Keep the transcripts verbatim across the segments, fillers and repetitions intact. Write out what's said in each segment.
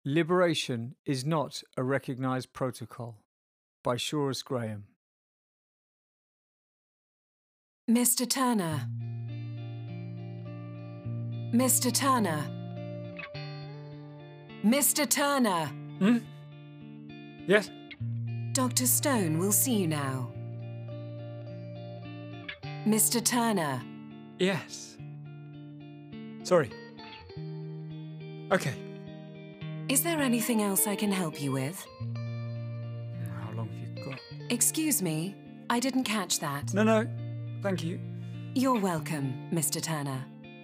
Liberation is not a recognised protocol. By Shores Graham. Mister Turner. Mister Turner. Mister Turner. Hmm? Yes? Doctor Stone will see you now. Mister Turner. Yes. Sorry. Okay. Is there anything else I can help you with? How long have you got? Excuse me, I didn't catch that. No, no. Thank you. You're welcome, Mister Turner.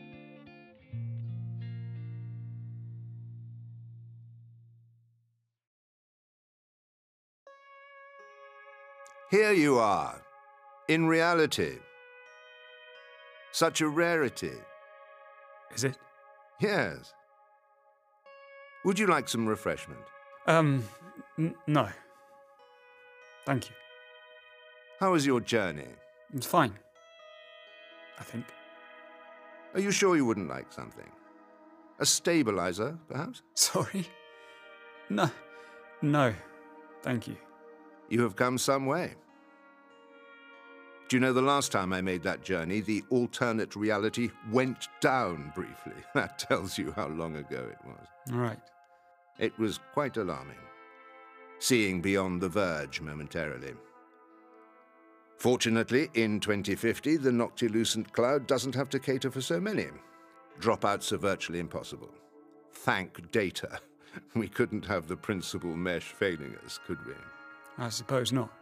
Here you are, in reality. Such a rarity. Is it? Yes. Would you like some refreshment? Um, n no. Thank you. How was your journey? It's fine. I think. Are you sure you wouldn't like something? A stabilizer, perhaps? Sorry? No. No. Thank you. You have come some way. Do you know the last time I made that journey, the alternate reality went down briefly? That tells you how long ago it was. All right. It was quite alarming, seeing beyond the verge momentarily. Fortunately, in twenty fifty, the Noctilucent Cloud doesn't have to cater for so many. Dropouts are virtually impossible. Thank data. We couldn't have the principal mesh failing us, could we? I suppose not.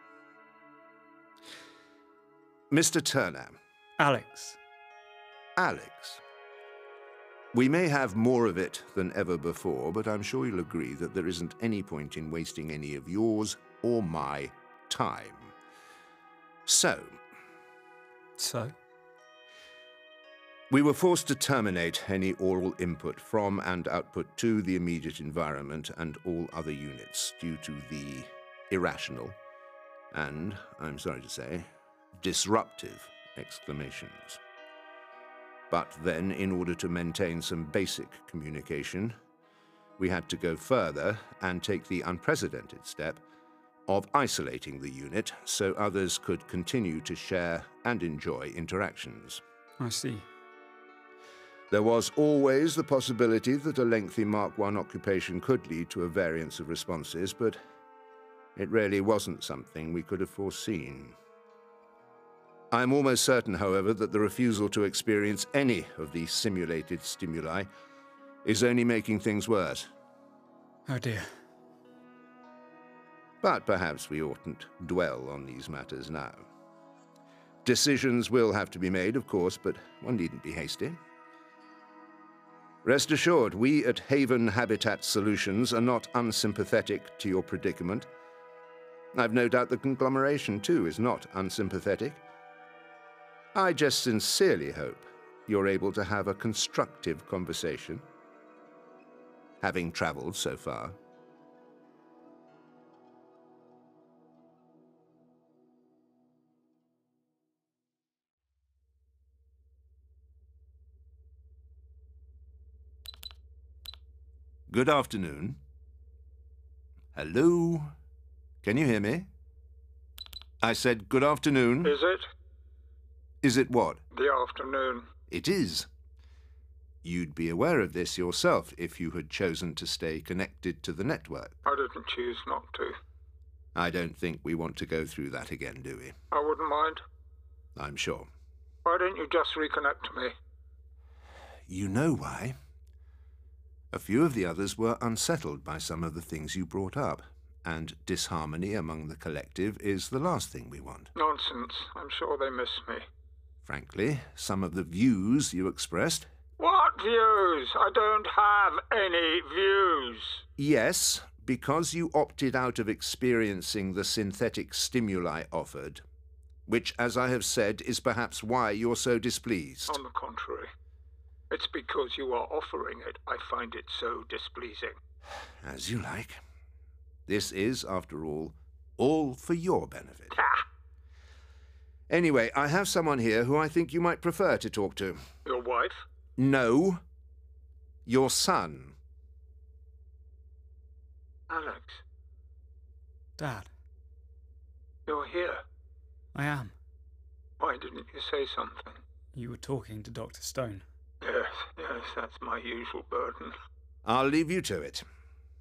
Mister Turner. Alex. Alex. We may have more of it than ever before, but I'm sure you'll agree that there isn't any point in wasting any of yours or my time. So. So? We were forced to terminate any oral input from and output to the immediate environment and all other units due to the irrational and, I'm sorry to say, disruptive exclamations. But then, in order to maintain some basic communication, we had to go further and take the unprecedented step of isolating the unit so others could continue to share and enjoy interactions. I see. There was always the possibility that a lengthy Mark one occupation could lead to a variance of responses, but it really wasn't something we could have foreseen. I'm almost certain, however, that the refusal to experience any of these simulated stimuli is only making things worse. Oh dear. But perhaps we oughtn't dwell on these matters now. Decisions will have to be made, of course, but one needn't be hasty. Rest assured, we at Haven Habitat Solutions are not unsympathetic to your predicament. I've no doubt the conglomeration, too, is not unsympathetic. I just sincerely hope you're able to have a constructive conversation, having traveled so far. Good afternoon. Hello? Can you hear me? I said good afternoon. Is it? Is it what? The afternoon. It is. You'd be aware of this yourself if you had chosen to stay connected to the network. I didn't choose not to. I don't think we want to go through that again, do we? I wouldn't mind. I'm sure. Why don't you just reconnect to me? You know why? A few of the others were unsettled by some of the things you brought up, and disharmony among the collective is the last thing we want. Nonsense. I'm sure they miss me. Frankly, some of the views you expressed... What views? I don't have any views. Yes, because you opted out of experiencing the synthetic stimuli offered, which, as I have said, is perhaps why you're so displeased. On the contrary. It's because you are offering it I find it so displeasing. As you like. This is, after all, all for your benefit. Ah! Anyway, I have someone here who I think you might prefer to talk to. Your wife? No. Your son. Alex, Dad, you're here. I am. Why didn't you say something? You were talking to Doctor Stone. Yes, yes, that's my usual burden. I'll leave you to it.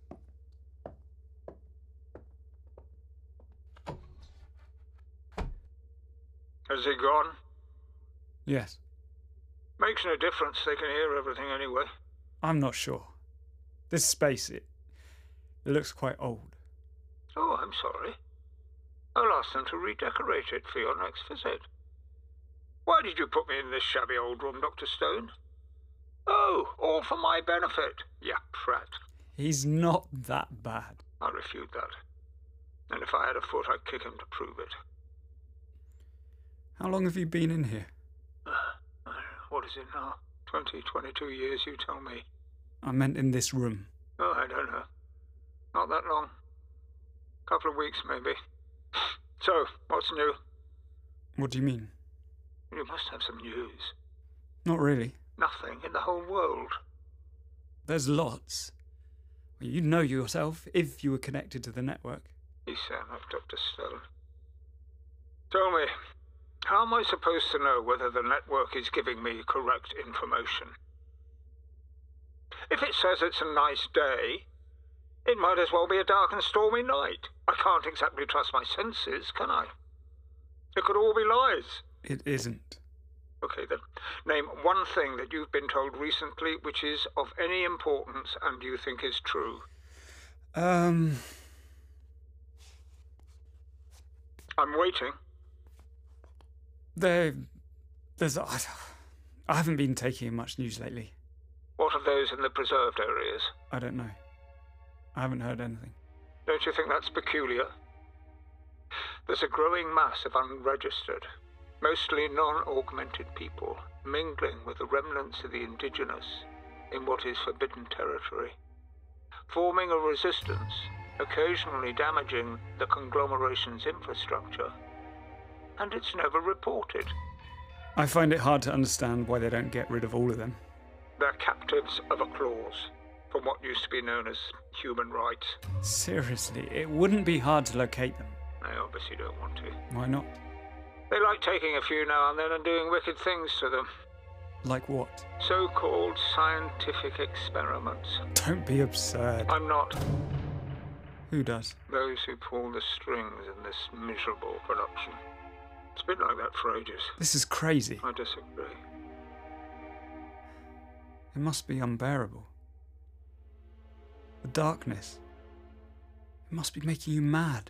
Has he gone? Yes. Makes no difference, they can hear everything anyway. I'm not sure. This space, it, it looks quite old. Oh, I'm sorry. I'll ask them to redecorate it for your next visit. Why did you put me in this shabby old room, Doctor Stone? Oh, all for my benefit. Yeah, prat. He's not that bad. I refute that. And if I had a foot, I'd kick him to prove it. How long have you been in here? Uh, what is it now? Twenty, twenty-two years, you tell me. I meant in this room. Oh, I don't know. Not that long. Couple of weeks, maybe. So, what's new? What do you mean? You must have some news. Not really. Nothing in the whole world. There's lots. Well, you'd know yourself if you were connected to the network. You sound like Doctor Stone. Tell me, how am I supposed to know whether the network is giving me correct information? If it says it's a nice day, it might as well be a dark and stormy night. I can't exactly trust my senses, can I? It could all be lies. It isn't. Okay then, name one thing that you've been told recently which is of any importance and you think is true. Um... I'm waiting. There... There's... I, I haven't been taking in much news lately. What of those in the preserved areas? I don't know. I haven't heard anything. Don't you think that's peculiar? There's a growing mass of unregistered, mostly non-augmented people, mingling with the remnants of the indigenous in what is forbidden territory, forming a resistance, occasionally damaging the conglomeration's infrastructure, and it's never reported. I find it hard to understand why they don't get rid of all of them. They're captives of a clause, from what used to be known as human rights. Seriously, it wouldn't be hard to locate them. They obviously don't want to. Why not? They like taking a few now and then and doing wicked things to them. Like what? So-called scientific experiments. Don't be absurd. I'm not. Who does? Those who pull the strings in this miserable production. It's been like that for ages. This is crazy. I disagree. It must be unbearable. The darkness. It must be making you mad.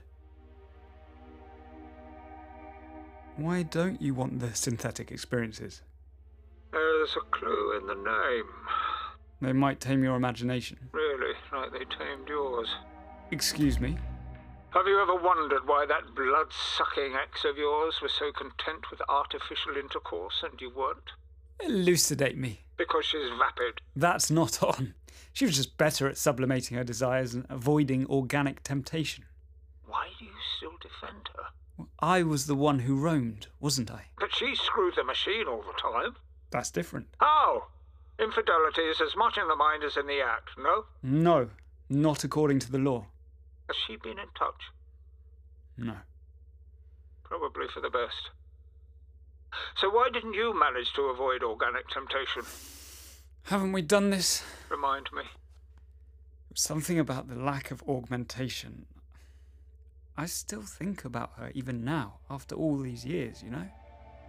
Why don't you want the synthetic experiences? There's a clue in the name. They might tame your imagination. Really, like they tamed yours. Excuse me? Have you ever wondered why that blood-sucking ex of yours was so content with artificial intercourse and you weren't? Elucidate me. Because she's vapid. That's not on. She was just better at sublimating her desires and avoiding organic temptation. Why do you still defend her? Well, I was the one who roamed, wasn't I? But she screwed the machine all the time. That's different. How? Infidelity is as much in the mind as in the act, no? No, not according to the law. Has she been in touch? No. Probably for the best. So why didn't you manage to avoid organic temptation? Haven't we done this? Remind me. Something about the lack of augmentation. I still think about her even now, after all these years, you know?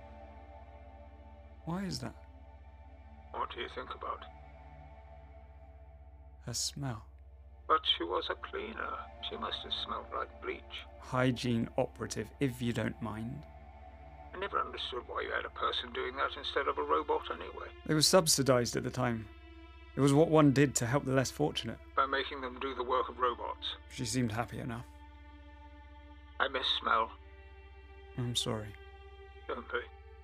Why is that? What do you think about? Her smell. But she was a cleaner. She must have smelled like bleach. Hygiene operative, if you don't mind. I never understood why you had a person doing that instead of a robot anyway. They were subsidised at the time. It was what one did to help the less fortunate. By making them do the work of robots. She seemed happy enough. I miss smell. I'm sorry. Don't be.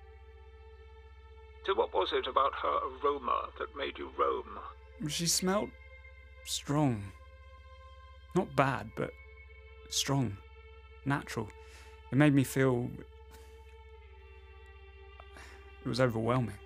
So what was it about her aroma that made you roam? She smelled strong. Not bad, but strong. Natural. It made me feel... It was overwhelming.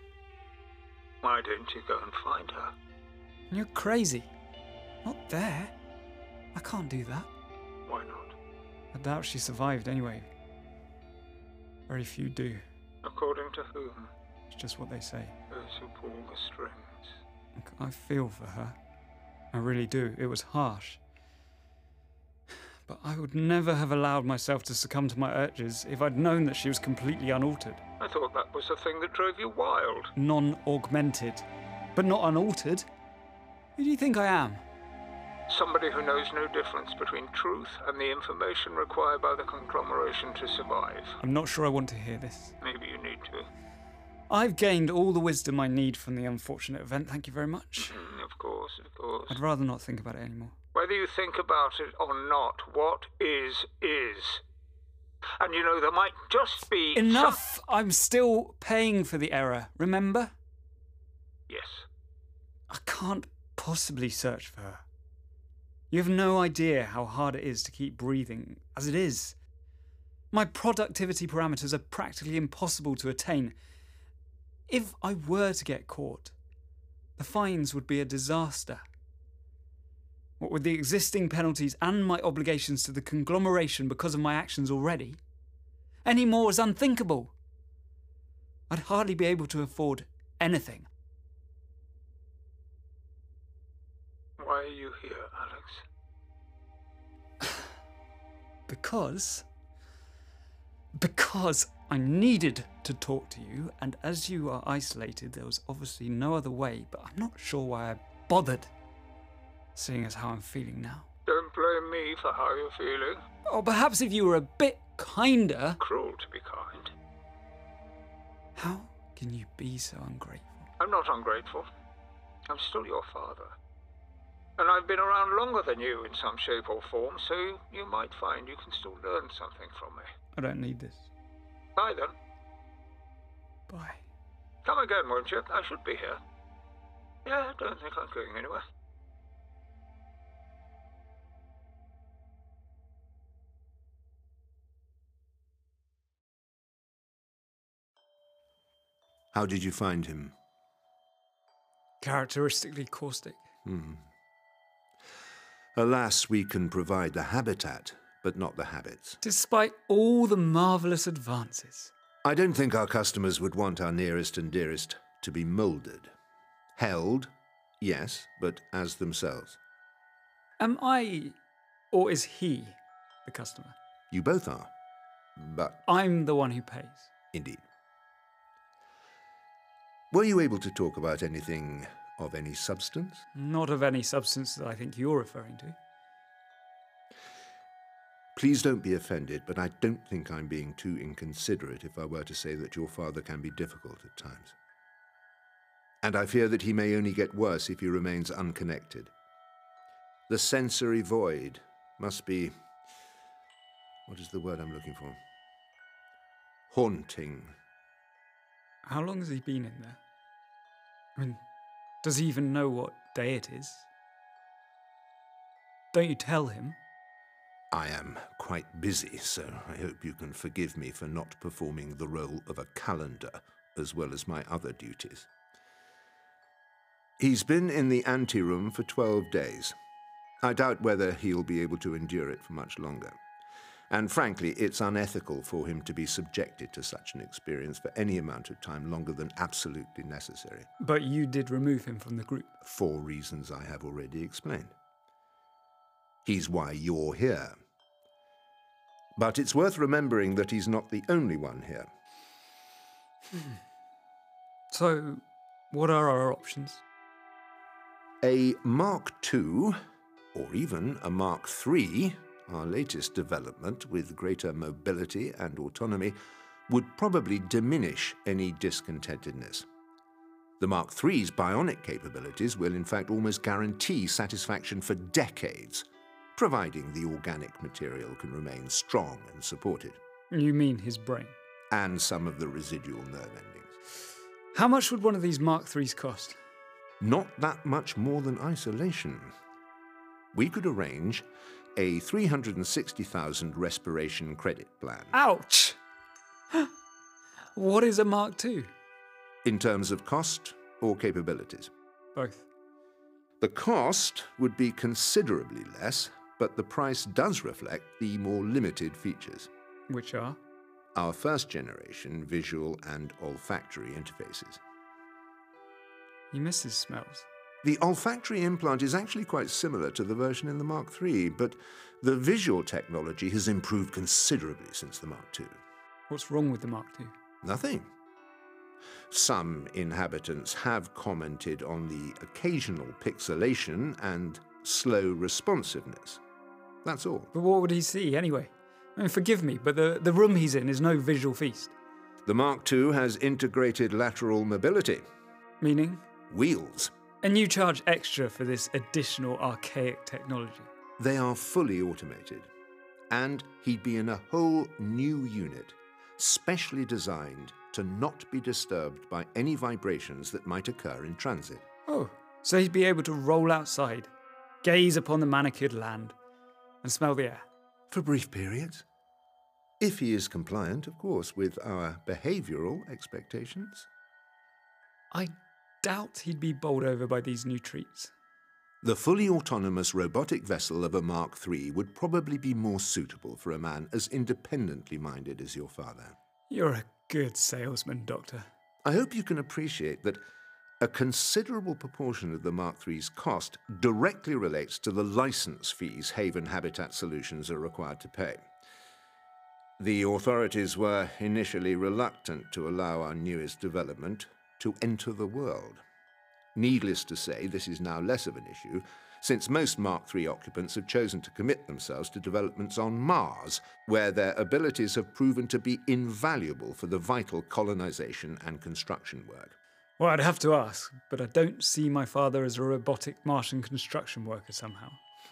Why didn't you go and find her? You're crazy. Not there. I can't do that. Why not? I doubt she survived anyway. Very few do. According to whom? It's just what they say. Those who pull the strings. Look, I feel for her. I really do. It was harsh. But I would never have allowed myself to succumb to my urges if I'd known that she was completely unaltered. I thought that was the thing that drove you wild. Non-augmented. But not unaltered. Who do you think I am? Somebody who knows no difference between truth and the information required by the conglomeration to survive. I'm not sure I want to hear this. Maybe you need to. I've gained all the wisdom I need from the unfortunate event, thank you very much. Mm, of course, of course. I'd rather not think about it anymore. Whether you think about it or not, what is, is. And you know, there might just be... Enough! Some... I'm still paying for the error, remember? Yes. I can't possibly search for her. You have no idea how hard it is to keep breathing, as it is. My productivity parameters are practically impossible to attain. If I were to get caught, the fines would be a disaster. What with the existing penalties and my obligations to the conglomeration because of my actions already, any more is unthinkable. I'd hardly be able to afford anything. Why are you here, Alex? Because... Because I needed to talk to you, and as you are isolated, there was obviously no other way, but I'm not sure why I bothered, seeing as how I'm feeling now. Don't blame me for how you're feeling. Or perhaps if you were a bit kinder... Cruel to be kind. How can you be so ungrateful? I'm not ungrateful. I'm still your father. And I've been around longer than you in some shape or form, so you might find you can still learn something from me. I don't need this. Bye then. Bye. Come again, won't you? I should be here. Yeah, I don't think I'm going anywhere. How did you find him? Characteristically caustic. Hmm. Alas, we can provide the habitat, but not the habits. Despite all the marvellous advances. I don't think our customers would want our nearest and dearest to be moulded. Held, yes, but as themselves. Am I, or is he, the customer? You both are, but... I'm the one who pays. Indeed. Were you able to talk about anything of any substance? Not of any substance that I think you're referring to. Please don't be offended, but I don't think I'm being too inconsiderate if I were to say that your father can be difficult at times. And I fear that he may only get worse if he remains unconnected. The sensory void must be... what is the word I'm looking for? Haunting. How long has he been in there? I mean, does he even know what day it is? Don't you tell him? I am quite busy, so I hope you can forgive me for not performing the role of a calendar, as well as my other duties. He's been in the anteroom for twelve days. I doubt whether he'll be able to endure it for much longer. And frankly, it's unethical for him to be subjected to such an experience for any amount of time longer than absolutely necessary. But you did remove him from the group. For reasons I have already explained. He's why you're here. But it's worth remembering that he's not the only one here. Hmm. So, what are our options? A Mark two, or even a Mark three, our latest development with greater mobility and autonomy, would probably diminish any discontentedness. The Mark three's bionic capabilities will in fact almost guarantee satisfaction for decades, providing the organic material can remain strong and supported. You mean his brain? And some of the residual nerve endings. How much would one of these Mark threes cost? Not that much more than isolation. We could arrange a three hundred sixty thousand respiration credit plan. Ouch! What is a Mark two? In terms of cost or capabilities? Both. The cost would be considerably less, but the price does reflect the more limited features. Which are? Our first generation visual and olfactory interfaces. He misses smells. The olfactory implant is actually quite similar to the version in the Mark three, but the visual technology has improved considerably since the Mark two. What's wrong with the Mark two? Nothing. Some inhabitants have commented on the occasional pixelation and slow responsiveness. That's all. But what would he see anyway? I mean, forgive me, but the, the room he's in is no visual feast. The Mark two has integrated lateral mobility. Meaning? Wheels. And you charge extra for this additional archaic technology? They are fully automated. And he'd be in a whole new unit, specially designed to not be disturbed by any vibrations that might occur in transit. Oh, so he'd be able to roll outside, gaze upon the manicured land, and smell the air? For brief periods. If he is compliant, of course, with our behavioural expectations. I doubt he'd be bowled over by these new treats. The fully autonomous robotic vessel of a Mark three would probably be more suitable for a man as independently minded as your father. You're a good salesman, Doctor. I hope you can appreciate that a considerable proportion of the Mark three's cost directly relates to the license fees Haven Habitat Solutions are required to pay. The authorities were initially reluctant to allow our newest development to enter the world. Needless to say, this is now less of an issue, since most Mark three occupants have chosen to commit themselves to developments on Mars, where their abilities have proven to be invaluable for the vital colonization and construction work. Well, I'd have to ask, but I don't see my father as a robotic Martian construction worker somehow. Hmm.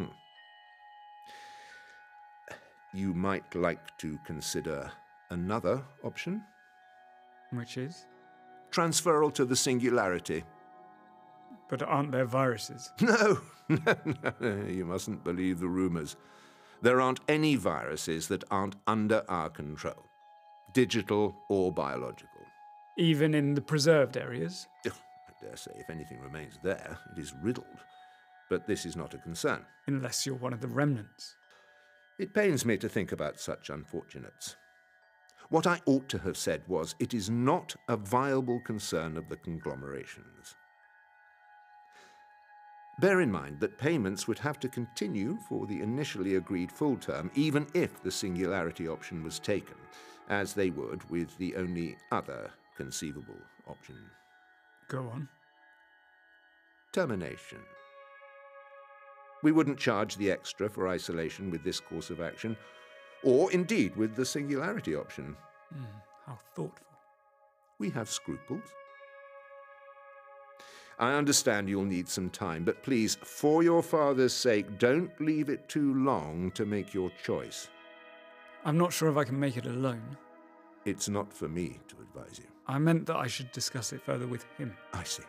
You might like to consider another option. Which is? Transferal to the Singularity. But aren't there viruses? No, no, no, you mustn't believe the rumours. There aren't any viruses that aren't under our control, digital or biological. Even in the preserved areas? I dare say if anything remains there, it is riddled. But this is not a concern. Unless you're one of the remnants. It pains me to think about such unfortunates. What I ought to have said was, it is not a viable concern of the conglomerations. Bear in mind that payments would have to continue for the initially agreed full term, even if the Singularity option was taken, as they would with the only other conceivable option. Go on. Termination. We wouldn't charge the extra for isolation with this course of action, or indeed with the Singularity option. Mm, how thoughtful. We have scruples. I understand you'll need some time, but please, for your father's sake, don't leave it too long to make your choice. I'm not sure if I can make it alone. It's not for me to advise you. I meant that I should discuss it further with him. I see.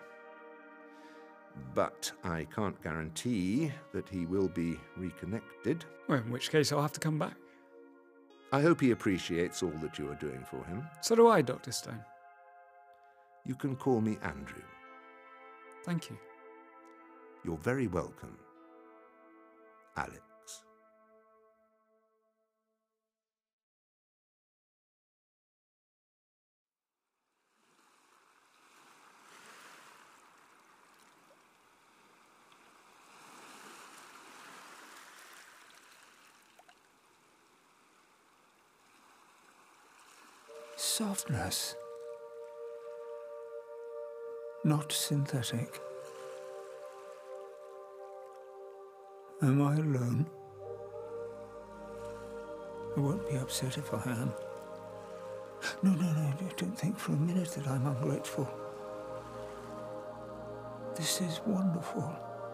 But I can't guarantee that he will be reconnected. Well, in which case I'll have to come back. I hope he appreciates all that you are doing for him. So do I, Doctor Stone. You can call me Andrew. Thank you. You're very welcome, Alex. Softness. Not synthetic. Am I alone? I won't be upset if I am. No, no, no, don't think for a minute that I'm ungrateful. This is wonderful.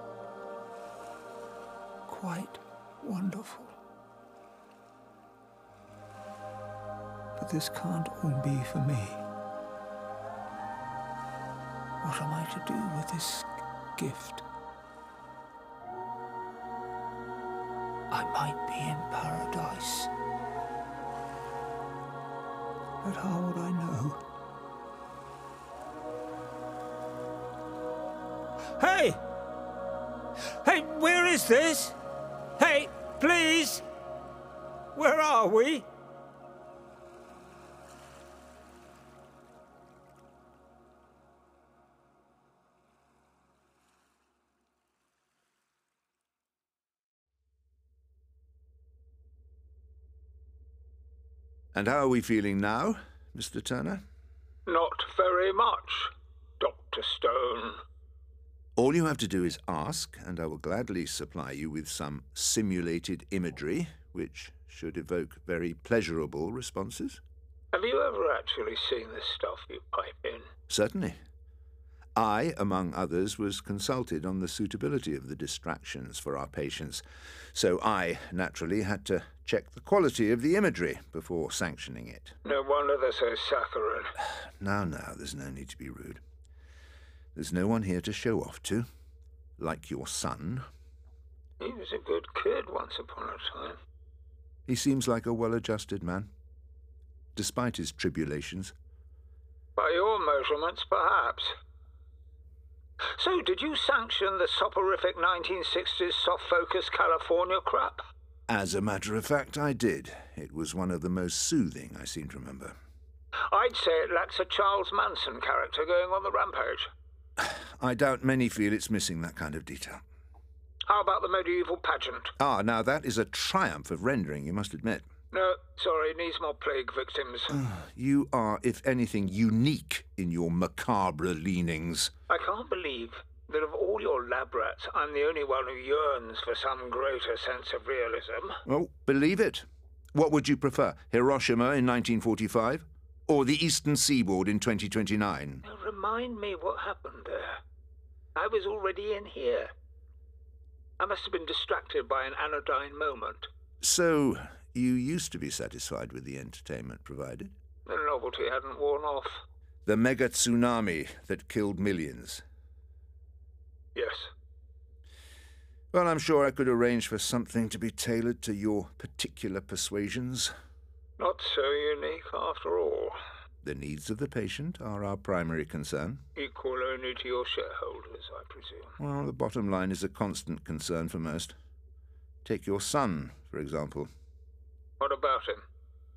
Quite wonderful. But this can't all be for me. What am I to do with this gift? I might be in paradise. But how would I know? Hey! Hey, where is this? Hey, Where are we? And how are we feeling now, Mister Turner? Not very much, Doctor Stone. All you have to do is ask, and I will gladly supply you with some simulated imagery, which should evoke very pleasurable responses. Have you ever actually seen this stuff you pipe in? Certainly. I, among others, was consulted on the suitability of the distractions for our patients, so I, naturally, had to check the quality of the imagery before sanctioning it. No wonder they're so saccharine. Now, now, there's no need to be rude. There's no one here to show off to, like your son. He was a good kid once upon a time. He seems like a well-adjusted man, despite his tribulations. By your measurements, perhaps. So, did you sanction the soporific nineteen sixties soft-focus California crap? As a matter of fact, I did. It was one of the most soothing I seem to remember. I'd say it lacks a Charles Manson character going on the rampage. I doubt many feel it's missing that kind of detail. How about the medieval pageant? Ah, now that is a triumph of rendering, you must admit. No, sorry, it needs more plague victims. You are, if anything, unique in your macabre leanings. I can't believe that of all your lab rats, I'm the only one who yearns for some greater sense of realism. Oh, believe it. What would you prefer, Hiroshima in nineteen forty-five? Or the Eastern Seaboard in twenty twenty-nine? Now, remind me what happened there. I was already in here. I must have been distracted by an anodyne moment. So, you used to be satisfied with the entertainment provided? The novelty hadn't worn off. The mega tsunami that killed millions? Yes. Well, I'm sure I could arrange for something to be tailored to your particular persuasions. Not so unique after all. The needs of the patient are our primary concern. Equal only to your shareholders, I presume. Well, the bottom line is a constant concern for most. Take your son, for example. What about him?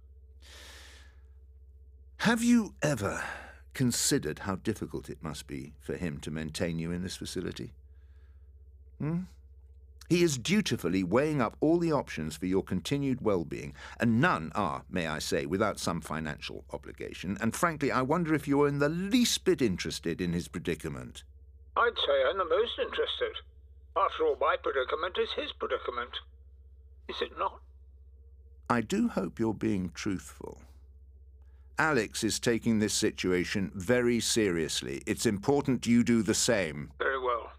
Have you ever considered how difficult it must be for him to maintain you in this facility? Hmm? He is dutifully weighing up all the options for your continued well-being, and none are, may I say, without some financial obligation, and frankly, I wonder if you are in the least bit interested in his predicament. I'd say I'm the most interested. After all, my predicament is his predicament. Is it not? I do hope you're being truthful. Alex is taking this situation very seriously. It's important you do the same. Very well.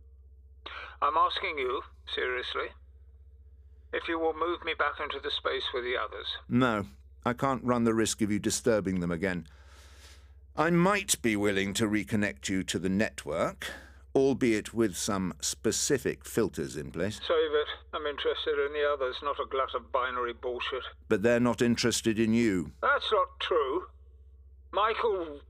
I'm asking you, seriously, if you will move me back into the space with the others. No, I can't run the risk of you disturbing them again. I might be willing to reconnect you to the network, albeit with some specific filters in place. Save it. I'm interested in the others, not a glut of binary bullshit. But they're not interested in you. That's not true. Michael...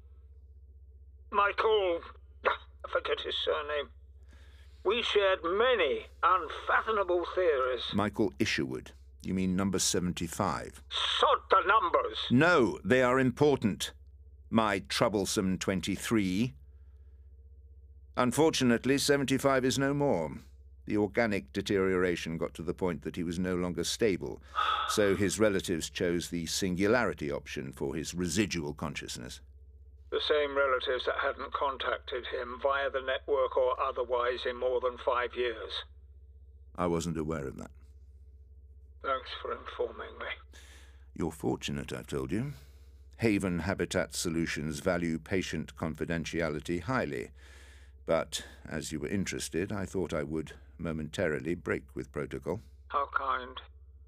Michael... I forget his surname. We shared many unfathomable theories. Michael Isherwood. You mean number seventy-five? Sod the numbers! No, they are important. My troublesome twenty-three. Unfortunately, seventy-five is no more. The organic deterioration got to the point that he was no longer stable, so his relatives chose the singularity option for his residual consciousness. The same relatives that hadn't contacted him via the network or otherwise in more than five years. I wasn't aware of that. Thanks for informing me. You're fortunate, I've told you. Haven Habitat Solutions value patient confidentiality highly. But, as you were interested, I thought I would momentarily break with protocol. How kind.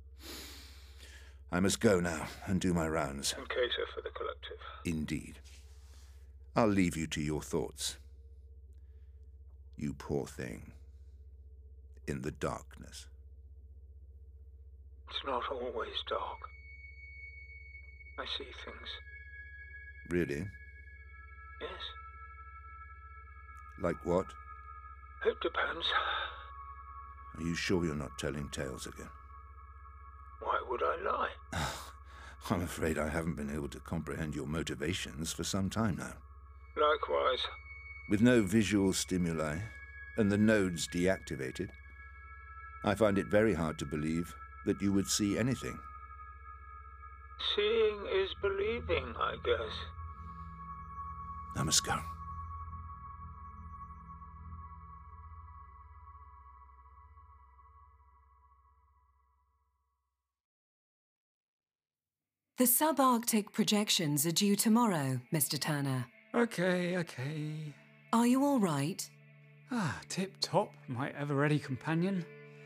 I must go now and do my rounds. And cater for the collective. Indeed. I'll leave you to your thoughts. You poor thing. In the darkness. It's not always dark. I see things. Really? Yes. Like what? It depends. Are you sure you're not telling tales again? Why would I lie? I'm afraid I haven't been able to comprehend your motivations for some time now. Likewise. With no visual stimuli, and the nodes deactivated, I find it very hard to believe that you would see anything. Seeing is believing, I guess. I must go. The subarctic projections are due tomorrow, Mister Turner. Okay, okay. Are you all right? Ah, tip-top, my ever-ready companion.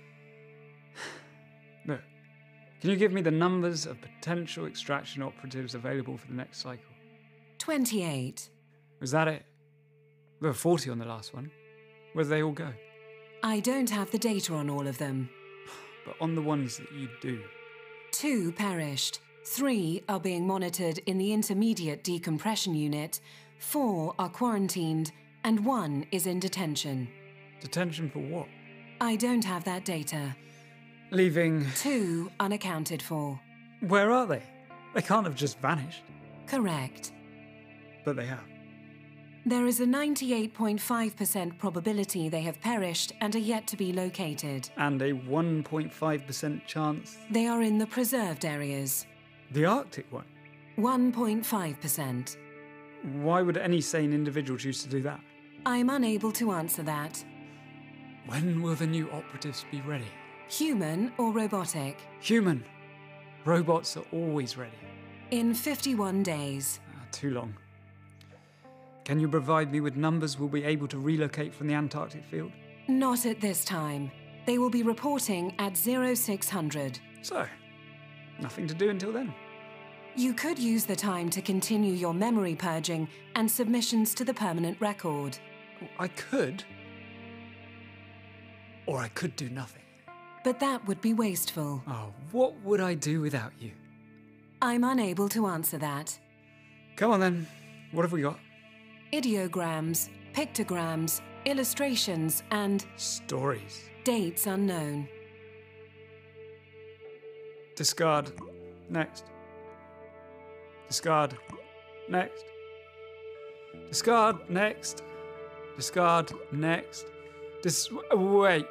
Look, can you give me the numbers of potential extraction operatives available for the next cycle? twenty-eight. Was that it? There were forty on the last one. Where did they all go? I don't have the data on all of them. But on the ones that you do. Two perished. Three are being monitored in the intermediate decompression unit. Four are quarantined, and one is in detention. Detention for what? I don't have that data. Leaving... Two unaccounted for. Where are they? They can't have just vanished. Correct. But they have. There is a ninety-eight point five percent probability they have perished and are yet to be located. And a one point five percent chance... They are in the preserved areas. The Arctic one? one point five percent. Why would any sane individual choose to do that? I'm unable to answer that. When will the new operatives be ready? Human or robotic? Human. Robots are always ready. In fifty-one days. Ah, too long. Can you provide me with numbers we'll be able to relocate from the Antarctic field? Not at this time. They will be reporting at zero six hundred. So, nothing to do until then. You could use the time to continue your memory purging and submissions to the permanent record. I could. Or I could do nothing. But that would be wasteful. Oh, what would I do without you? I'm unable to answer that. Come on then. What have we got? Ideograms, pictograms, illustrations, and... Stories. Dates unknown. Discard. Next. Discard. Next. Discard. Next. Discard. Next. Dis... Wait.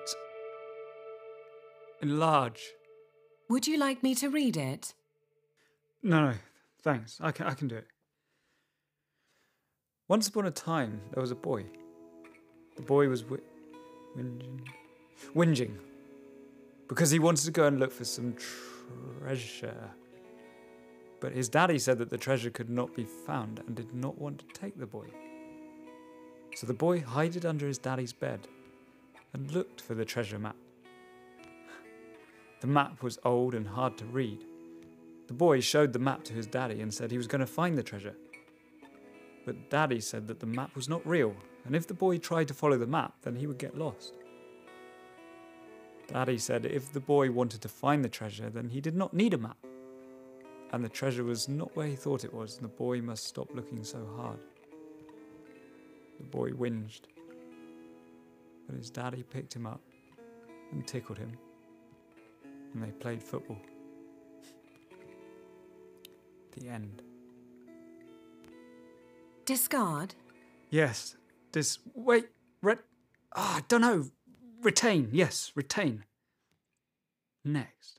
Enlarge. Would you like me to read it? No, no. Thanks. I can, I can do it. Once upon a time, there was a boy. The boy was whi- whinging, whinging because he wanted to go and look for some treasure. But his daddy said that the treasure could not be found and did not want to take the boy. So the boy hid under his daddy's bed and looked for the treasure map. The map was old and hard to read. The boy showed the map to his daddy and said he was going to find the treasure. But Daddy said that the map was not real, and if the boy tried to follow the map, then he would get lost. Daddy said if the boy wanted to find the treasure, then he did not need a map. And the treasure was not where he thought it was, and the boy must stop looking so hard. The boy whinged. But his daddy picked him up and tickled him, and they played football. The end. Discard? Yes. Dis... Wait. Ret... Ah, I don't know. Retain. Yes, retain. Next.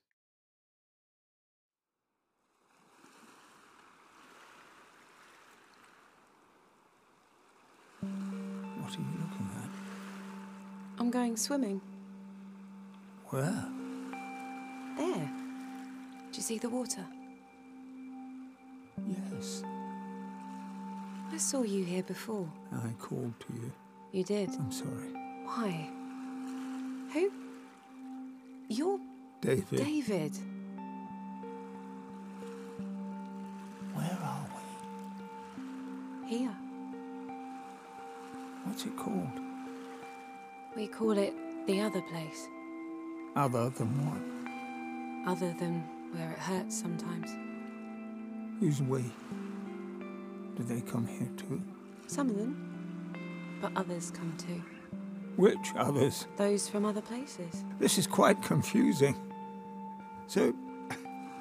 What are you looking at? I'm going swimming. Where? There. Do you see the water? Yes, I saw you here before. I called to you. You did? I'm sorry. Why? Who? You're David. David. Where are we? Here. What's it called? We call it the other place. Other than what? Other than where it hurts sometimes. Who's we? Do they come here too? Some of them. But others come too. Which others? Those from other places. This is quite confusing. So,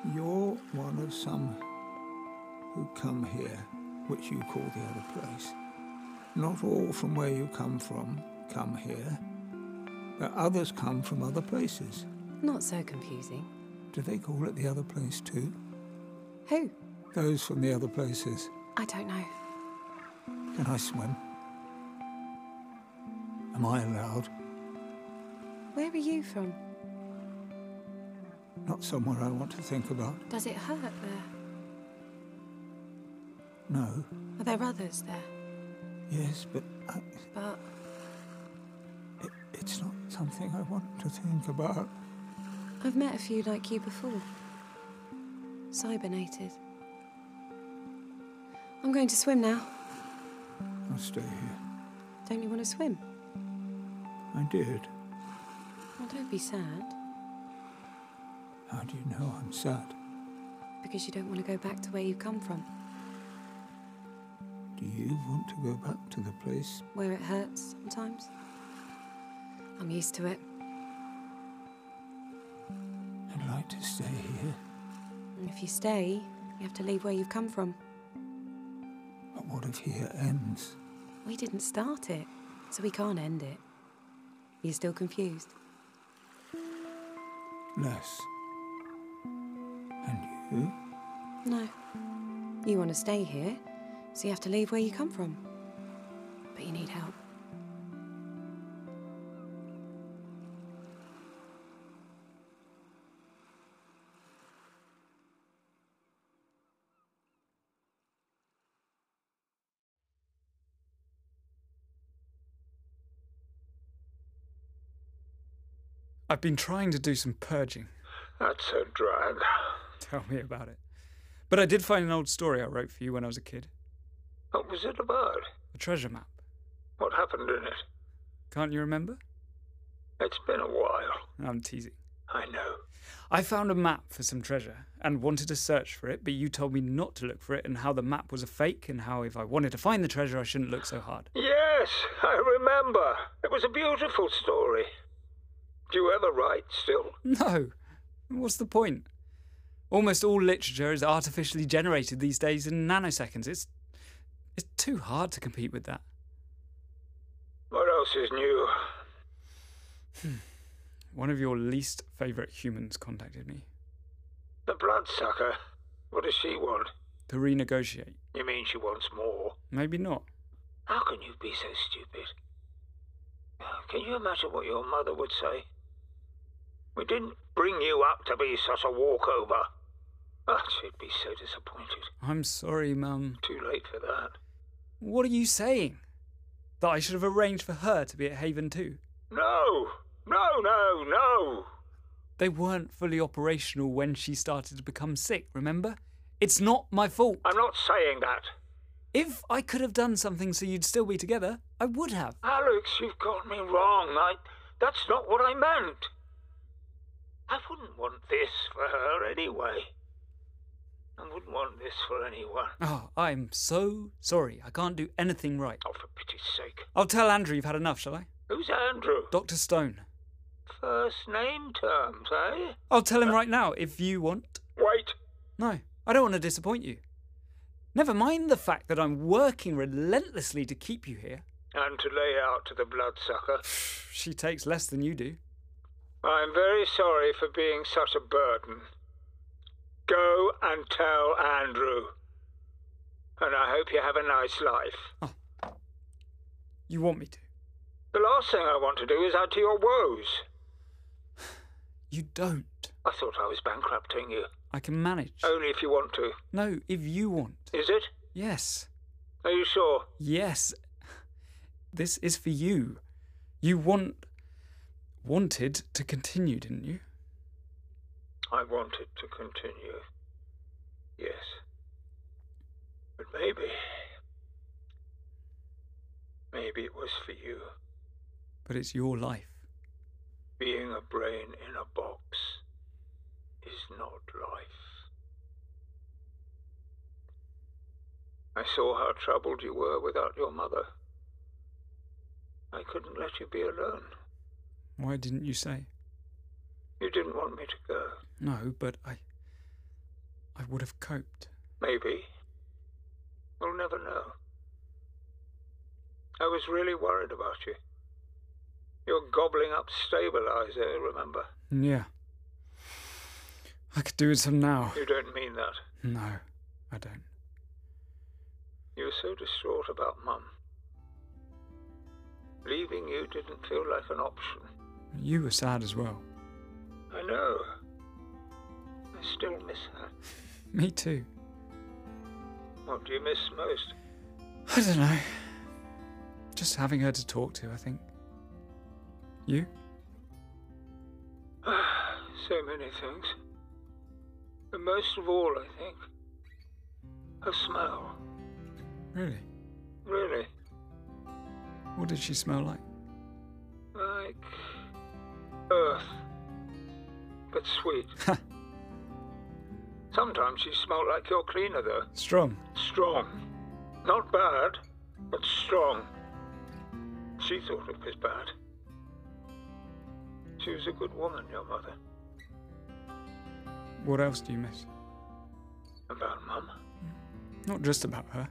You're one of some who come here, which you call the other place. Not all from where you come from come here, but others come from other places. Not so confusing. Do they call it the other place too? Who? Those from the other places. I don't know. Can I swim? Am I allowed? Where are you from? Not somewhere I want to think about. Does it hurt there? No. Are there others there? Yes, but I, But it, it's not something I want to think about. I've met a few like you before. Cybernated. I'm going to swim now. I'll stay here. Don't you want to swim? I did. Well, don't be sad. How do you know I'm sad? Because you don't want to go back to where you come from. Do you want to go back to the place? Where it hurts sometimes. I'm used to it. I'd like to stay here. And if you stay, you have to leave where you've come from. But what if here ends? We didn't start it, so we can't end it. You're still confused? Less. And you? No. You want to stay here, so you have to leave where you come from. But you need help. I've been trying to do some purging. That's a drag. Tell me about it. But I did find an old story I wrote for you when I was a kid. What was it about? A treasure map. What happened in it? Can't you remember? It's been a while. I'm teasing. I know. I found a map for some treasure and wanted to search for it, but you told me not to look for it and how the map was a fake and how if I wanted to find the treasure I shouldn't look so hard. Yes, I remember. It was a beautiful story. Do you ever write still? No. What's the point? Almost all literature is artificially generated these days in nanoseconds. It's it's too hard to compete with that. What else is new? One of your least favourite humans contacted me. The bloodsucker. What does she want? To renegotiate. You mean she wants more? Maybe not. How can you be so stupid? Can you imagine what your mother would say? We didn't bring you up to be such a walkover. Ah, she'd be so disappointed. I'm sorry, Mum. Too late for that. What are you saying? That I should have arranged for her to be at Haven too? No! No, no, no! They weren't fully operational when she started to become sick, remember? It's not my fault. I'm not saying that. If I could have done something so you'd still be together, I would have. Alex, you've got me wrong. I, that's not what I meant. I wouldn't want this for her anyway. I wouldn't want this for anyone. Oh, I'm so sorry. I can't do anything right. Oh, for pity's sake. I'll tell Andrew you've had enough, shall I? Who's Andrew? Doctor Stone. First name terms, eh? I'll tell him right now, if you want. Wait. No, I don't want to disappoint you. Never mind the fact that I'm working relentlessly to keep you here. And to lay out to the bloodsucker. She takes less than you do. I'm very sorry for being such a burden. Go and tell Andrew. And I hope you have a nice life. Oh. You want me to? The last thing I want to do is add to your woes. You don't. I thought I was bankrupting you. I can manage. Only if you want to. No, if you want. Is it? Yes. Are you sure? Yes. This is for you. You want... wanted to continue, didn't you? I wanted to continue. Yes. But maybe... Maybe it was for you. But it's your life. Being a brain in a box is not life. I saw how troubled you were without your mother. I couldn't let you be alone. Why didn't you say? You didn't want me to go. No, but I... I would have coped. Maybe. We'll never know. I was really worried about you. You're gobbling up stabilizer, remember? Yeah. I could do with some now. You don't mean that. No, I don't. You were so distraught about Mum. Leaving you didn't feel like an option. You were sad as well. I know. I still miss her. Me too. What do you miss most? I don't know. Just having her to talk to, I think. You? So many things. And most of all, I think, her smell. Really? Really. What did she smell like? Like earth. But sweet. Sometimes she smelled like your cleaner, though. Strong. Strong. Not bad, but strong. She thought it was bad. She was a good woman, your mother. What else do you miss? About Mum? Not just about her.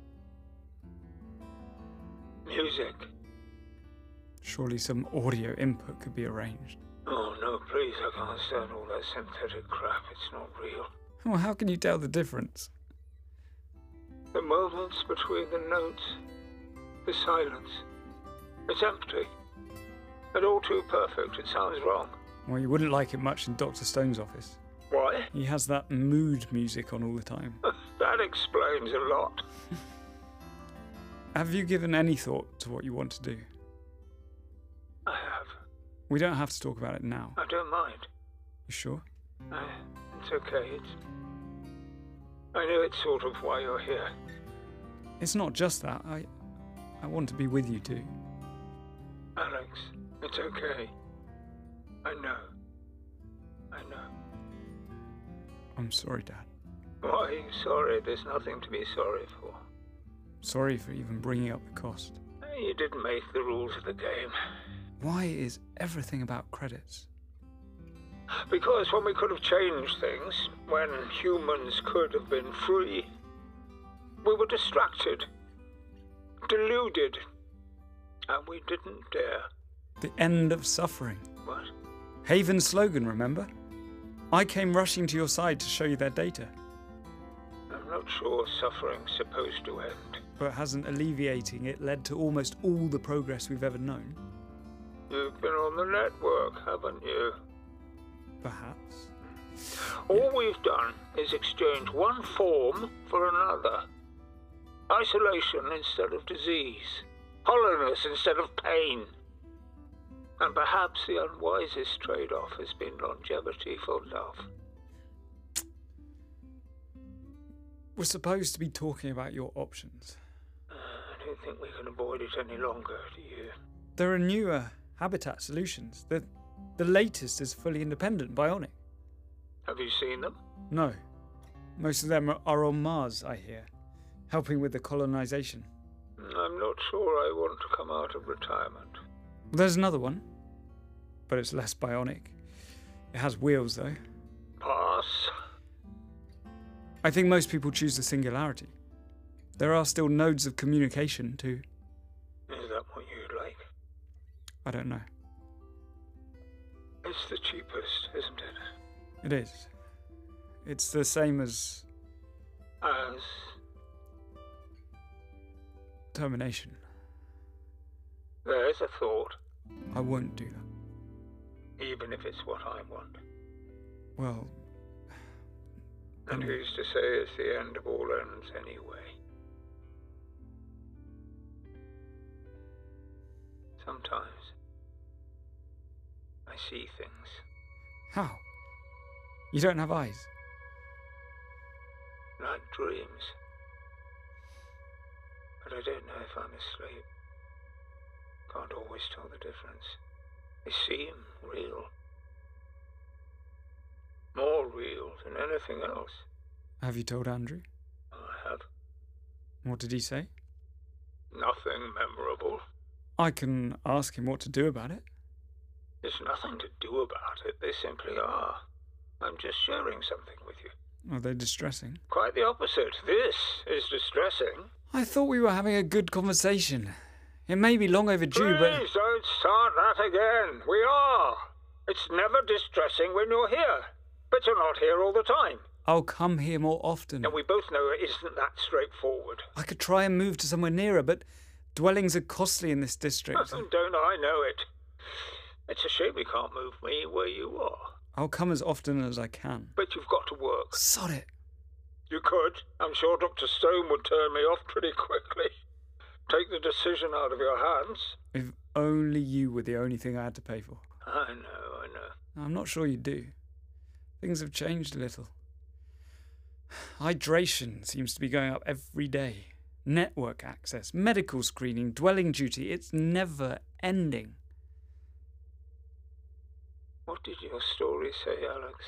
Music. Surely some audio input could be arranged. Oh, no, please, I can't stand all that synthetic crap. It's not real. Well, how can you tell the difference? The moments between the notes, the silence. It's empty. And all too perfect. It sounds wrong. Well, you wouldn't like it much in Doctor Stone's office. Why? He has that mood music on all the time. That explains a lot. Have you given any thought to what you want to do? I have. We don't have to talk about it now. I don't mind. You sure? I, it's okay. It's. I know it's sort of why you're here. It's not just that. I, I want to be with you too. Alex, it's okay. I know. I know. I'm sorry, Dad. Why are you sorry? There's nothing to be sorry for. Sorry for even bringing up the cost. You didn't make the rules of the game. Why is everything about credits? Because when we could have changed things, when humans could have been free, we were distracted, deluded, and we didn't dare. The end of suffering. What? Haven's slogan, remember? I came rushing to your side to show you their data. I'm not sure suffering's supposed to end. But hasn't alleviating it led to almost all the progress we've ever known? You've been on the network, haven't you? Perhaps. All we've done is exchange one form for another. Isolation instead of disease. Hollowness instead of pain. And perhaps the unwisest trade-off has been longevity for love. We're supposed to be talking about your options. Uh, I don't think we can avoid it any longer, do you? There are newer habitat solutions. The, the latest is fully independent bionic. Have you seen them? No. Most of them are, are on Mars, I hear, helping with the colonization. I'm not sure I want to come out of retirement. There's another one, but it's less bionic. It has wheels, though. Pass. I think most people choose the Singularity. There are still nodes of communication, too. Is that what you'd like? I don't know. It's the cheapest, isn't it? It is. It's the same as As... termination. There's a thought, I won't do that. even if it's what I want. Well... And then- who's to say it's the end of all ends anyway? Sometimes I see things. How? You don't have eyes. Like dreams. But I don't know if I'm asleep. Can't always tell the difference. They seem real. More real than anything else. Have you told Andrew? I have. What did he say? Nothing memorable. I can ask him what to do about it. There's nothing to do about it. They simply are. I'm just sharing something with you. Are they distressing? Quite the opposite. This is distressing. I thought we were having a good conversation. It may be long overdue, Please but... don't start that again. We are. It's never distressing when you're here. But you're not here all the time. I'll come here more often. And we both know it isn't that straightforward. I could try and move to somewhere nearer, but dwellings are costly in this district. Don't I know it? It's a shame we can't move me where you are. I'll come as often as I can. But you've got to work. Sod it. You could. I'm sure Doctor Stone would turn me off pretty quickly. Take the decision out of your hands. If only you were the only thing I had to pay for. I know, I know. I'm not sure you do. Things have changed a little. Hydration seems to be going up every day. Network access, medical screening, dwelling duty, it's never ending. What did your story say, Alex?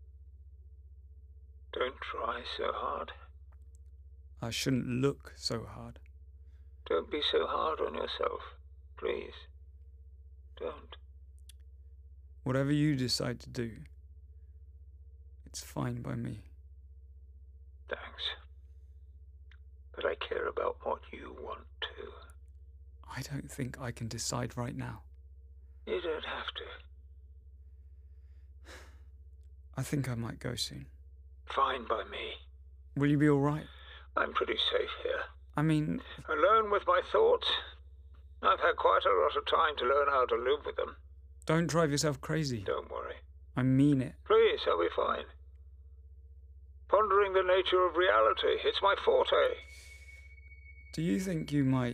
Don't try so hard. I shouldn't look so hard. Don't be so hard on yourself. Please. Don't. Whatever you decide to do, it's fine by me. Thanks. But I care about what you want to. I don't think I can decide right now. You don't have to. I think I might go soon. Fine by me. Will you be all right? I'm pretty safe here. I mean... Alone with my thoughts? I've had quite a lot of time to learn how to live with them. Don't drive yourself crazy. Don't worry. I mean it. Please, I'll be fine. Pondering the nature of reality, it's my forte. Do you think you might...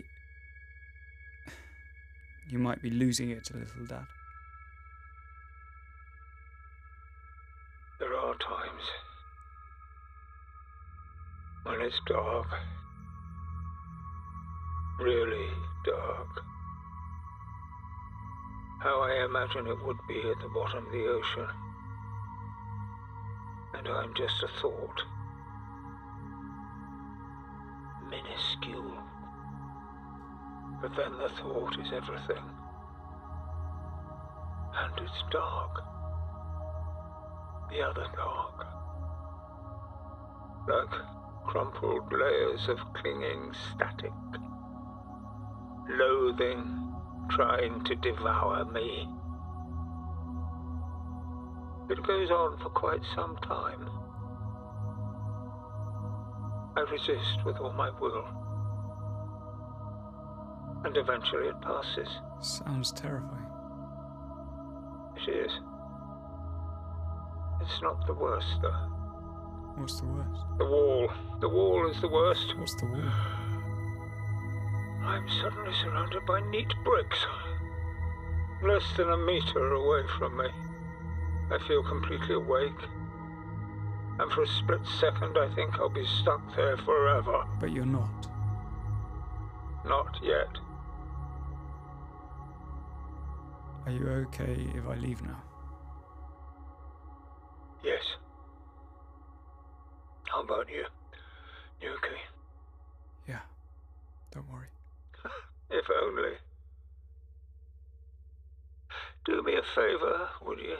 You might be losing it a little, Dad? There are times when it's dark. Really dark. How I imagine it would be at the bottom of the ocean. And I'm just a thought. Minuscule. But then the thought is everything. And it's dark. The other dark. Like crumpled layers of clinging static. Loathing trying to devour me. It goes on for quite some time. I resist with all my will. And eventually it passes. Sounds terrifying. It is. It's not the worst, though. What's the worst? The wall. The wall is the worst. What's the wall? I'm suddenly surrounded by neat bricks. Less than a meter away from me. I feel completely awake. And for a split second, I think I'll be stuck there forever. But you're not. Not yet. Are you okay if I leave now? Yes. How about you? You okay? Yeah. Don't worry. If only. Do me a favor, would you?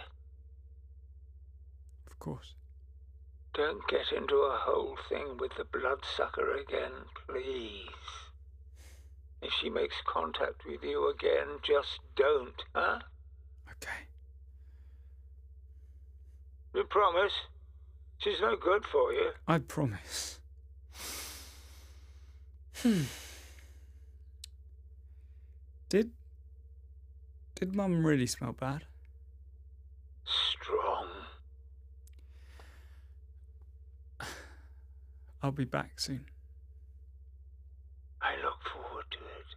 Of course. Don't get into a whole thing with the bloodsucker again, please. If she makes contact with you again, just don't, huh? Okay. You promise? She's no good for you. I promise. Hmm. Did... Did Mum really smell bad? Strong. I'll be back soon. I look forward to it.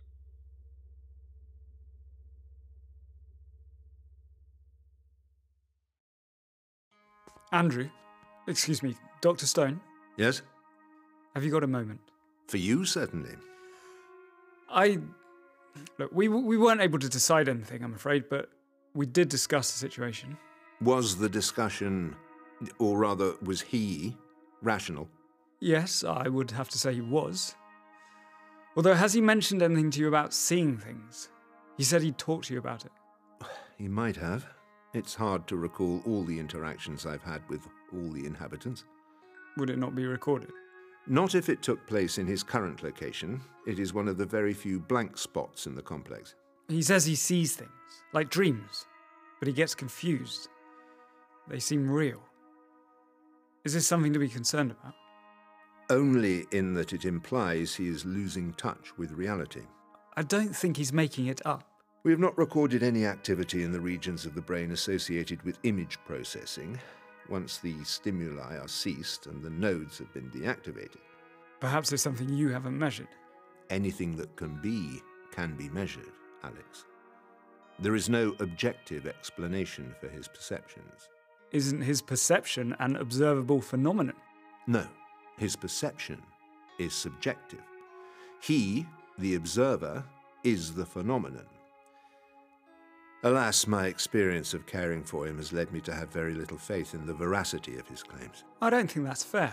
Andrew, excuse me, Doctor Stone, Yes? have you got a moment? For you, certainly. I... Look, we, we weren't able to decide anything, I'm afraid, but we did discuss the situation. Was the discussion, or rather, was he, rational? Yes, I would have to say he was. Although, has he mentioned anything to you about seeing things? He said he'd talk to you about it. He might have. It's hard to recall all the interactions I've had with all the inhabitants. Would it not be recorded? Not if it took place in his current location. It is one of the very few blank spots in the complex. He says he sees things, like dreams, but he gets confused. They seem real. Is this something to be concerned about? Only in that it implies he is losing touch with reality. I don't think he's making it up. We have not recorded any activity in the regions of the brain associated with image processing, once the stimuli are ceased and the nodes have been deactivated. Perhaps there's something you haven't measured. Anything that can be, can be measured, Alex. There is no objective explanation for his perceptions. Isn't his perception an observable phenomenon? No, his perception is subjective. He, the observer, is the phenomenon. Alas, my experience of caring for him has led me to have very little faith in the veracity of his claims. I don't think that's fair.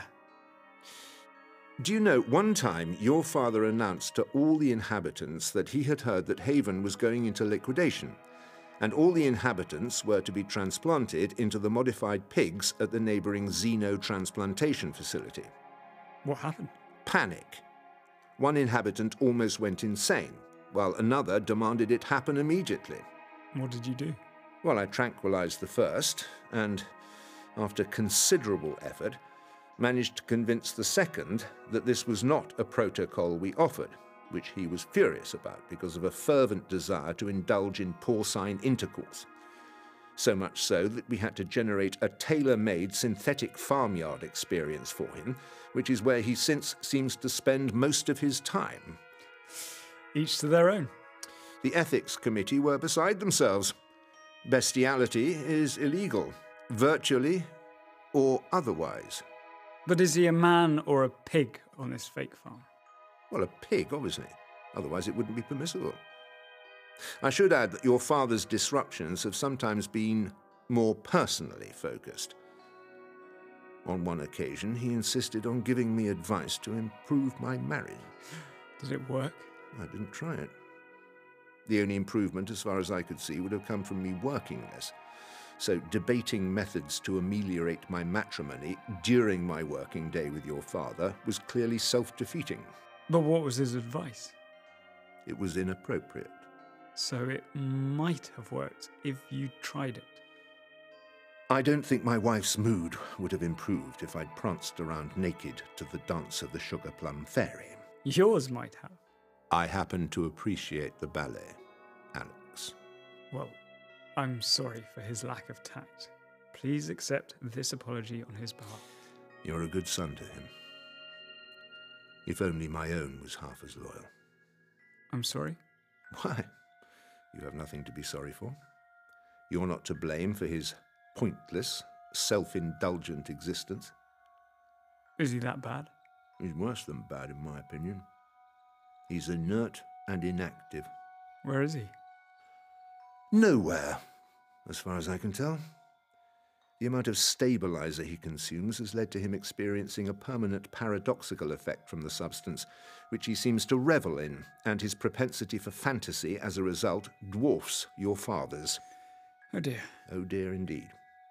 Do you know, one time your father announced to all the inhabitants that he had heard that Haven was going into liquidation, and all the inhabitants were to be transplanted into the modified pigs at the neighbouring xenotransplantation facility. What happened? Panic. One inhabitant almost went insane, while another demanded it happen immediately. What did you do? Well, I tranquilized the first, and, after considerable effort, managed to convince the second that this was not a protocol we offered, which he was furious about because of a fervent desire to indulge in porcine intercourse. So much so that we had to generate a tailor-made synthetic farmyard experience for him, which is where he since seems to spend most of his time. Each to their own. The ethics committee were beside themselves. Bestiality is illegal, virtually or otherwise. But is he a man or a pig on this fake farm? Well, a pig, obviously. Otherwise it wouldn't be permissible. I should add that your father's disruptions have sometimes been more personally focused. On one occasion, he insisted on giving me advice to improve my marriage. Did it work? I didn't try it. The only improvement, as far as I could see, would have come from me working less. So debating methods to ameliorate my matrimony during my working day with your father was clearly self-defeating. But what was his advice? It was inappropriate. So it might have worked if you tried it. I don't think my wife's mood would have improved if I'd pranced around naked to the dance of the Sugar Plum Fairy. Yours might have. I happen to appreciate the ballet, Alex. Well, I'm sorry for his lack of tact. Please accept this apology on his behalf. You're a good son to him. If only my own was half as loyal. I'm sorry? Why? You have nothing to be sorry for. You're not to blame for his pointless, self-indulgent existence. Is he that bad? He's worse than bad, in my opinion. He's inert and inactive. Where is he? Nowhere, as far as I can tell. The amount of stabilizer he consumes has led to him experiencing a permanent paradoxical effect from the substance, which he seems to revel in, and his propensity for fantasy, as a result, dwarfs your father's. Oh dear. Oh dear indeed.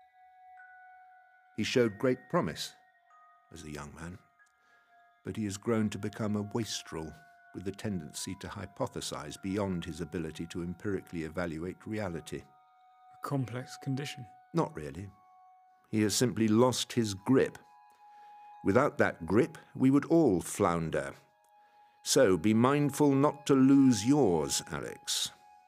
He showed great promise as a young man, but he has grown to become a wastrel, with a tendency to hypothesize beyond his ability to empirically evaluate reality. A complex condition. Not really. He has simply lost his grip. Without that grip, we would all flounder. So be mindful not to lose yours, Alex.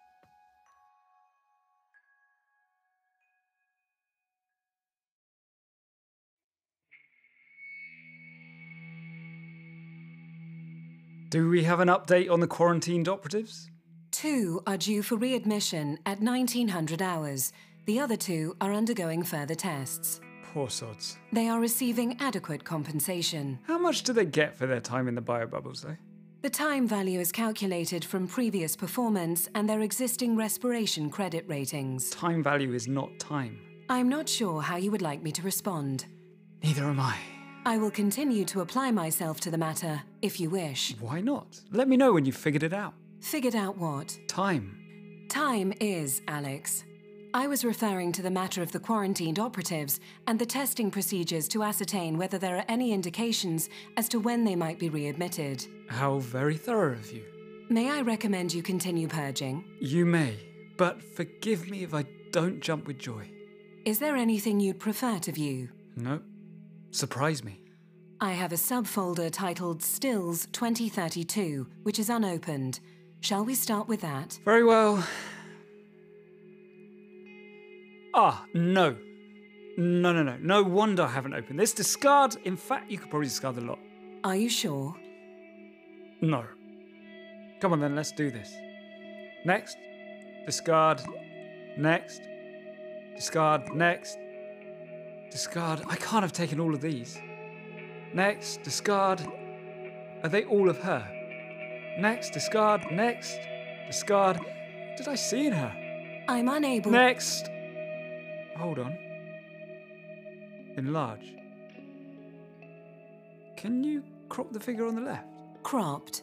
Do we have an update on the quarantined operatives? Two are due for readmission at nineteen hundred hours. The other two are undergoing further tests. Poor sods. They are receiving adequate compensation. How much do they get for their time in the biobubbles, though? The time value is calculated from previous performance and their existing respiration credit ratings. Time value is not time. I'm not sure how you would like me to respond. Neither am I. I will continue to apply myself to the matter, if you wish. Why not? Let me know when you've figured it out. Figured out what? Time. Time is, Alex. I was referring to the matter of the quarantined operatives and the testing procedures to ascertain whether there are any indications as to when they might be readmitted. How very thorough of you. May I recommend you continue purging? You may, but forgive me if I don't jump with joy. Is there anything you'd prefer to view? No. Surprise me. I have a subfolder titled Stills twenty thirty-two, which is unopened. Shall we start with that? Very well. Ah, no. No, no, no. No wonder I haven't opened this. Discard. In fact, you could probably discard the lot. Are you sure? No. Come on then, let's do this. Next. Discard. Next. Discard. Next. Discard. I can't have taken all of these. Next. Discard. Are they all of her? Next. Discard. Next. Discard. What did I see in her? I'm unable... Next. Hold on. Enlarge. Can you crop the figure on the left? Cropped.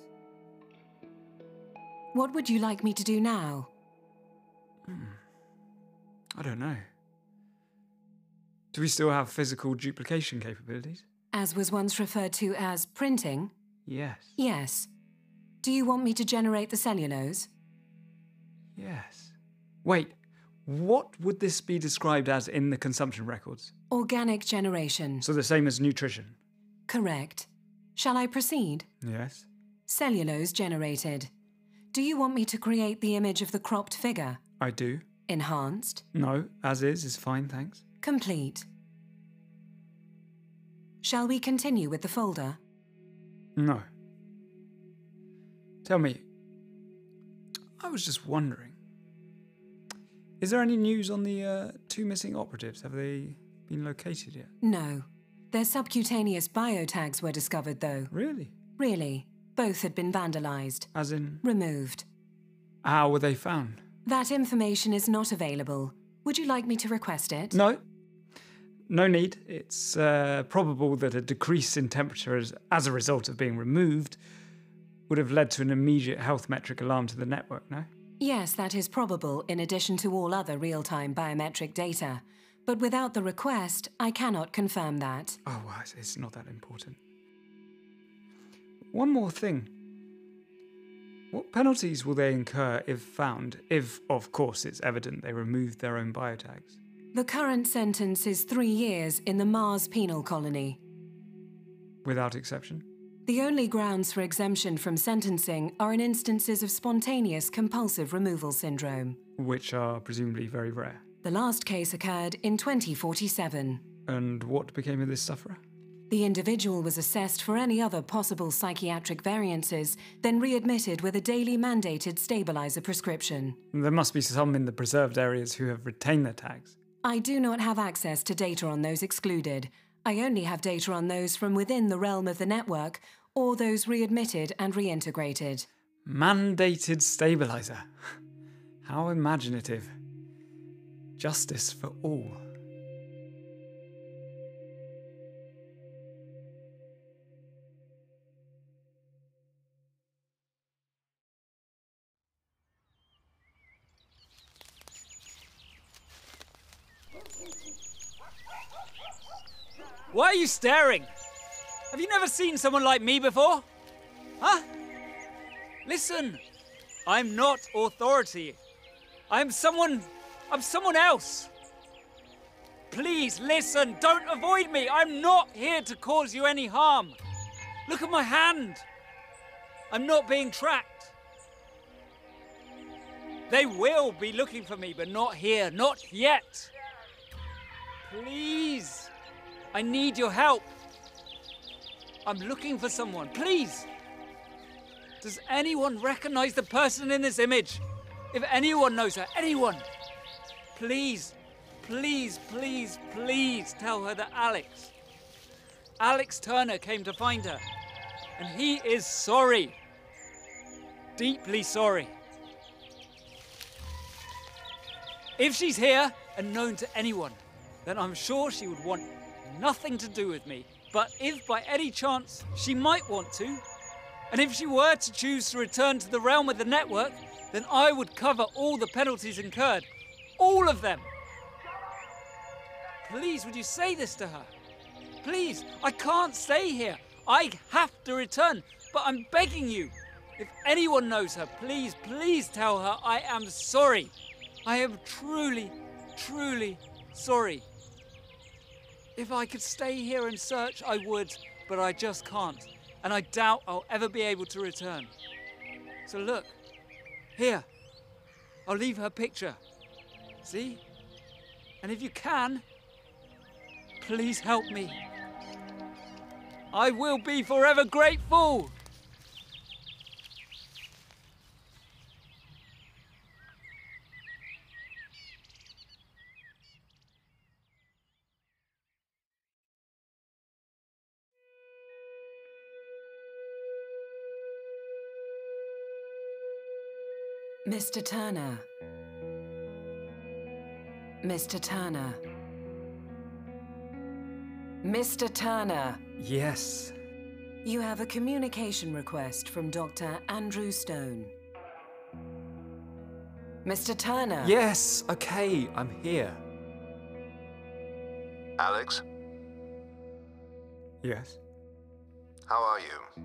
What would you like me to do now? Hmm. I don't know. Do we still have physical duplication capabilities? As was once referred to as printing? Yes. Yes. Do you want me to generate the cellulose? Yes. Wait, what would this be described as in the consumption records? Organic generation. So the same as nutrition? Correct. Shall I proceed? Yes. Cellulose generated. Do you want me to create the image of the cropped figure? I do. Enhanced? No, as is is fine, thanks. Complete. Shall we continue with the folder? No. Tell me, I was just wondering, is there any news on the uh, two missing operatives? Have they been located yet? No. Their subcutaneous biotags were discovered, though. Really? Really. Both had been vandalized. As in? Removed. How were they found? That information is not available. Would you like me to request it? No. No need. It's uh, probable that a decrease in temperature as, as a result of being removed would have led to an immediate health metric alarm to the network, no? Yes, that is probable, in addition to all other real-time biometric data. But without the request, I cannot confirm that. Oh, well, it's- it's not that important. One more thing. What penalties will they incur if found, if, of course, it's evident they removed their own biotags? The current sentence is three years in the Mars Penal Colony. Without exception? The only grounds for exemption from sentencing are in instances of spontaneous compulsive removal syndrome. Which are presumably very rare. The last case occurred in twenty forty-seven. And what became of this sufferer? The individual was assessed for any other possible psychiatric variances, then readmitted with a daily mandated stabilizer prescription. There must be some in the preserved areas who have retained their tags. I do not have access to data on those excluded. I only have data on those from within the realm of the network, or those readmitted and reintegrated. Mandated stabilizer. How imaginative. Justice for all. Why are you staring? Have you never seen someone like me before? Huh? Listen, I'm not authority. I'm someone... I'm someone else. Please listen, don't avoid me. I'm not here to cause you any harm. Look at my hand. I'm not being tracked. They will be looking for me, but not here, not yet. Please. I need your help. I'm looking for someone, please. Does anyone recognize the person in this image? If anyone knows her, anyone, please, please, please, please tell her that Alex, Alex Turner came to find her, and he is sorry, deeply sorry. If she's here and known to anyone, then I'm sure she would want nothing to do with me. But if by any chance she might want to, and if she were to choose to return to the realm of the network, then I would cover all the penalties incurred. All of them. Please, would you say this to her? Please, I can't stay here. I have to return, but I'm begging you. If anyone knows her, please, please tell her I am sorry. I am truly, truly sorry. If I could stay here and search, I would, but I just can't. And I doubt I'll ever be able to return. So look, here, I'll leave her picture. See? And if you can, please help me. I will be forever grateful. Mister Turner. Mister Turner. Mister Turner. Yes. You have a communication request from Doctor Andrew Stone. Mister Turner. Yes, okay, I'm here. Alex, Yes. how are you?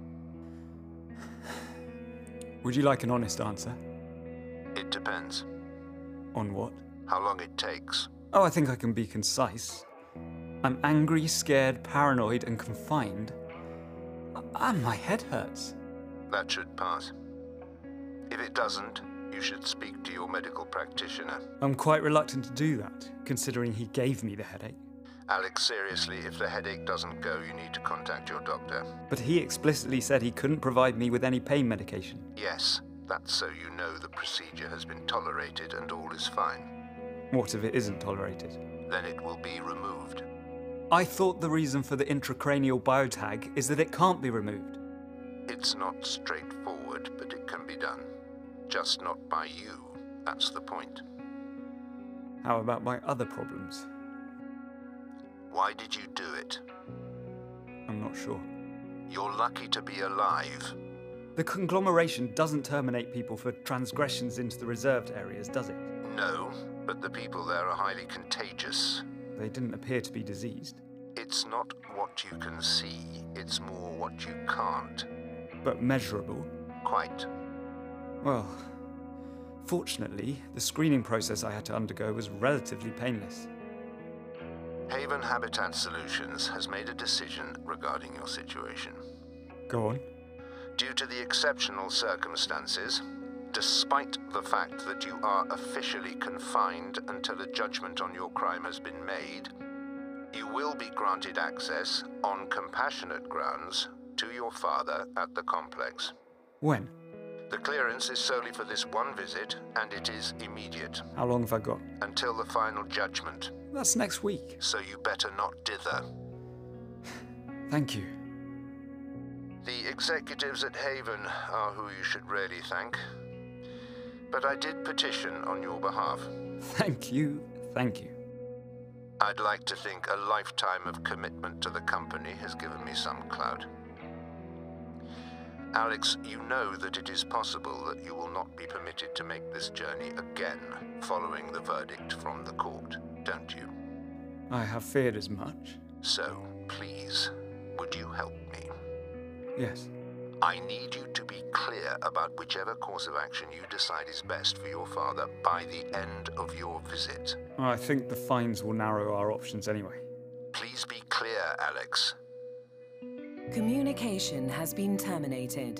Would you like an honest answer? It depends. On what? How long it takes. Oh, I think I can be concise. I'm angry, scared, paranoid, and confined. And my head hurts. That should pass. If it doesn't, you should speak to your medical practitioner. I'm quite reluctant to do that, considering he gave me the headache. Alex, seriously, if the headache doesn't go, you need to contact your doctor. But he explicitly said he couldn't provide me with any pain medication. Yes, that's so you know the procedure has been tolerated and all is fine. What if it isn't tolerated? Then it will be removed. I thought the reason for the intracranial biotag is that it can't be removed. It's not straightforward, but it can be done. Just not by you. That's the point. How about my other problems? Why did you do it? I'm not sure. You're lucky to be alive. The conglomeration doesn't terminate people for transgressions into the reserved areas, does it? No, but the people there are highly contagious. They didn't appear to be diseased. It's not what you can see, it's more what you can't. But measurable. Quite. Well, fortunately, the screening process I had to undergo was relatively painless. Haven Habitat Solutions has made a decision regarding your situation. Go on. Due to the exceptional circumstances, despite the fact that you are officially confined until a judgment on your crime has been made, you will be granted access on compassionate grounds to your father at the complex. When? The clearance is solely for this one visit, and it is immediate. How long have I got? Until the final judgment. That's next week. So you better not dither. Thank you. The executives at Haven are who you should really thank. But I did petition on your behalf. Thank you, thank you. I'd like to think a lifetime of commitment to the company has given me some clout. Alex, you know that it is possible that you will not be permitted to make this journey again following the verdict from the court, don't you? I have feared as much. So, please, would you help me? Yes. I need you to be clear about whichever course of action you decide is best for your father by the end of your visit. I think the fines will narrow our options anyway. Please be clear, Alex. Communication has been terminated.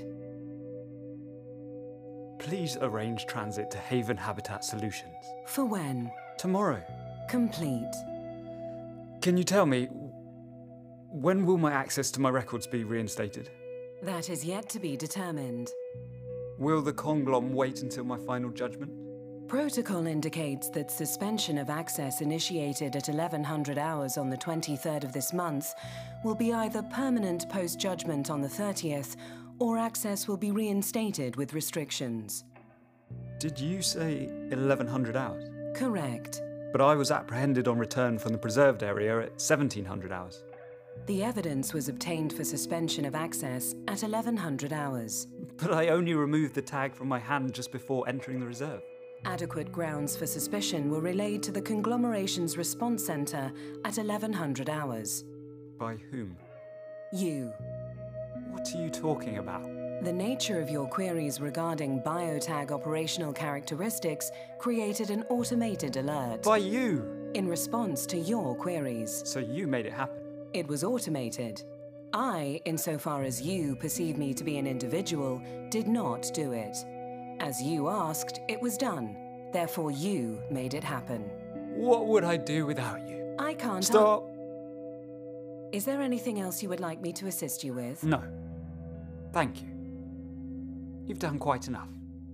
Please arrange transit to Haven Habitat Solutions. For when? Tomorrow. Complete. Can you tell me, when will my access to my records be reinstated? That is yet to be determined. Will the Conglom wait until my final judgment? Protocol indicates that suspension of access initiated at eleven hundred hours on the twenty-third of this month will be either permanent post-judgment on the thirtieth, or access will be reinstated with restrictions. Did you say eleven hundred hours? Correct. But I was apprehended on return from the preserved area at seventeen hundred hours. The evidence was obtained for suspension of access at eleven hundred hours. But I only removed the tag from my hand just before entering the reserve. Adequate grounds for suspicion were relayed to the conglomeration's response centre at eleven hundred hours. By whom? You. What are you talking about? The nature of your queries regarding biotag operational characteristics created an automated alert. By you! In response to your queries. So you made it happen? It was automated. I, insofar as you perceive me to be an individual, did not do it. As you asked, it was done. Therefore, you made it happen. What would I do without you? I can't... Stop! Is there anything else you would like me to assist you with? No. Thank you. You've done quite enough.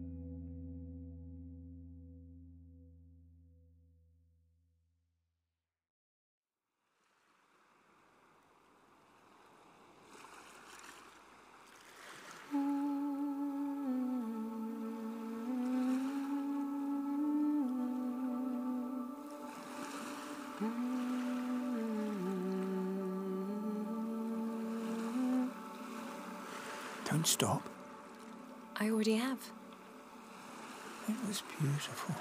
Don't stop. I already have. It was beautiful.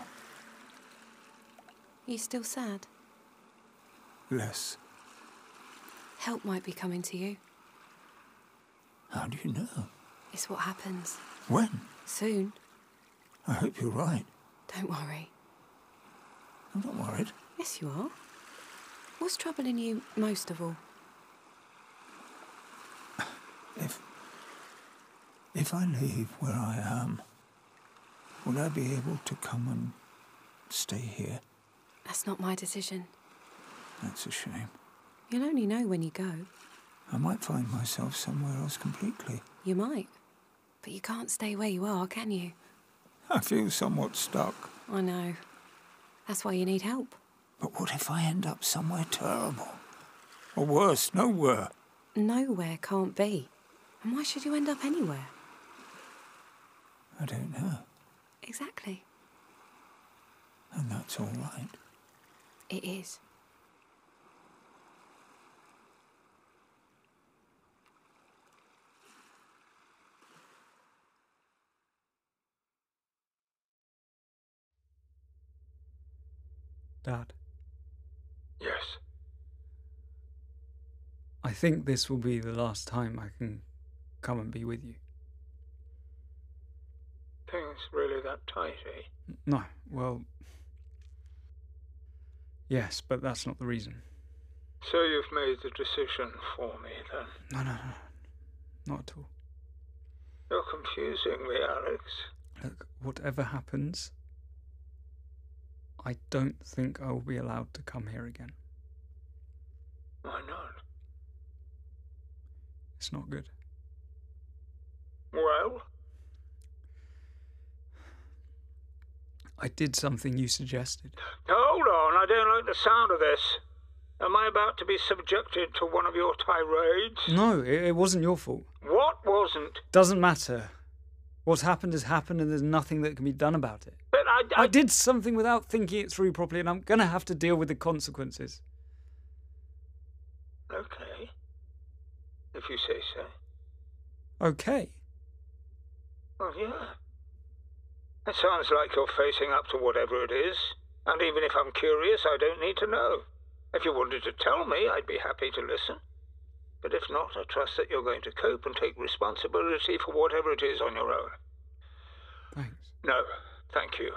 You still sad? Less. Help might be coming to you. How do you know? It's what happens. When? Soon. I hope you're right. Don't worry. I'm not worried. Yes, you are. What's troubling you most of all? If... If I leave where I am, will I be able to come and stay here? That's not my decision. That's a shame. You'll only know when you go. I might find myself somewhere else completely. You might. But you can't stay where you are, can you? I feel somewhat stuck. I know. That's why you need help. But what if I end up somewhere terrible? Or worse, nowhere? Nowhere can't be. And why should you end up anywhere? I don't know. Exactly. And that's all right. It is. Dad. Yes. I think this will be the last time I can come and be with you. Things really that tight, eh? No, well... Yes, but that's not the reason. So you've made the decision for me, then? No, no, no. Not at all. You're confusing me, Alex. Look, whatever happens, I don't think I will be allowed to come here again. Why not? It's not good. Well? I did something you suggested. Hold on, I don't like the sound of this. Am I about to be subjected to one of your tirades? No, it, it wasn't your fault. What wasn't? Doesn't matter. What's happened has happened and there's nothing that can be done about it. But I... I, I did something without thinking it through properly and I'm going to have to deal with the consequences. Okay. If you say so. Okay. Well, yeah. It sounds like you're facing up to whatever it is. And even if I'm curious, I don't need to know. If you wanted to tell me, I'd be happy to listen. But if not, I trust that you're going to cope and take responsibility for whatever it is on your own. Thanks. No, thank you.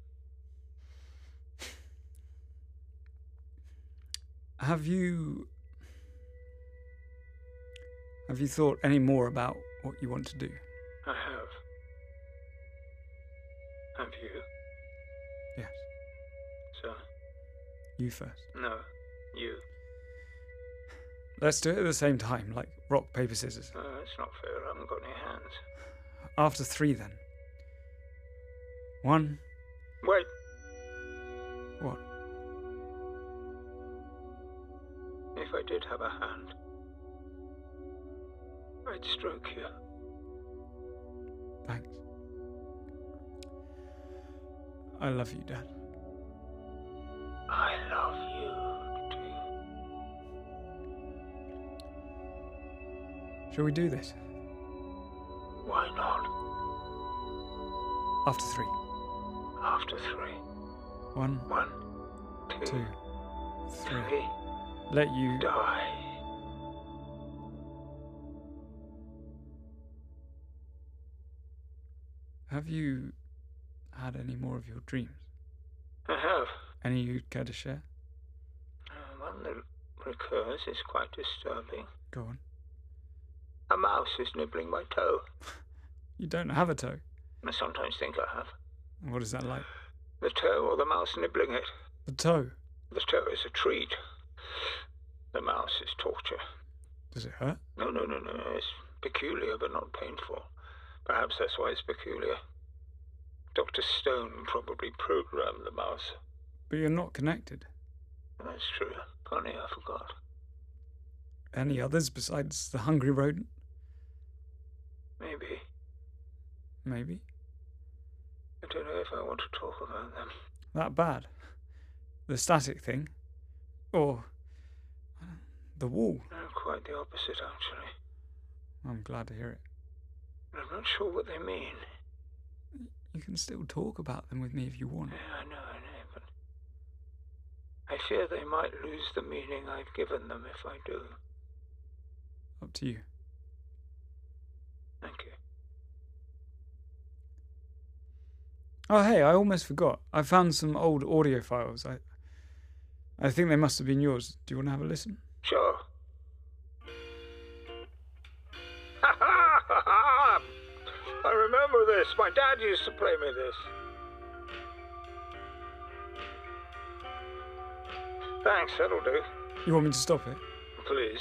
Have you... Have you thought any more about what you want to do? I have. Have you? Yes. So? You first. No, you. Let's do it at the same time, like rock, paper, scissors. Oh, that's not fair. I haven't got any hands. After three, then. One. Wait. What? If I did have a hand, I'd stroke you. Thanks. I love you, Dad. I love you, too. Shall we do this? Why not? After three. After after three. One, One, two, two, three. three. Let you... Die. Have you had any more of your dreams? I have. Any you'd care to share? Uh, one that recurs is quite disturbing. Go on. A mouse is nibbling my toe. You don't have a toe. I sometimes think I have. What is that like? The toe or the mouse nibbling it. The toe. The toe is a treat. The mouse is torture. Does it hurt? No, no, no, no. It's peculiar but not painful. Perhaps that's why it's peculiar. Doctor Stone probably programmed the mouse. But you're not connected. That's true. Funny, I forgot. Any others besides the hungry rodent? Maybe. Maybe. I don't know if I want to talk about them. That bad? The static thing? Or the wall? No, quite the opposite, actually. I'm glad to hear it. I'm not sure what they mean. You can still talk about them with me if you want. Yeah, I know, I know, but I fear they might lose the meaning I've given them if I do. Up to you. Thank you. Oh, hey, I almost forgot. I found some old audio files. I I think they must have been yours. Do you want to have a listen? Sure. Ha ha ha ha! I remember this. My dad used to play me this. Thanks, that'll do. You want me to stop it? Please.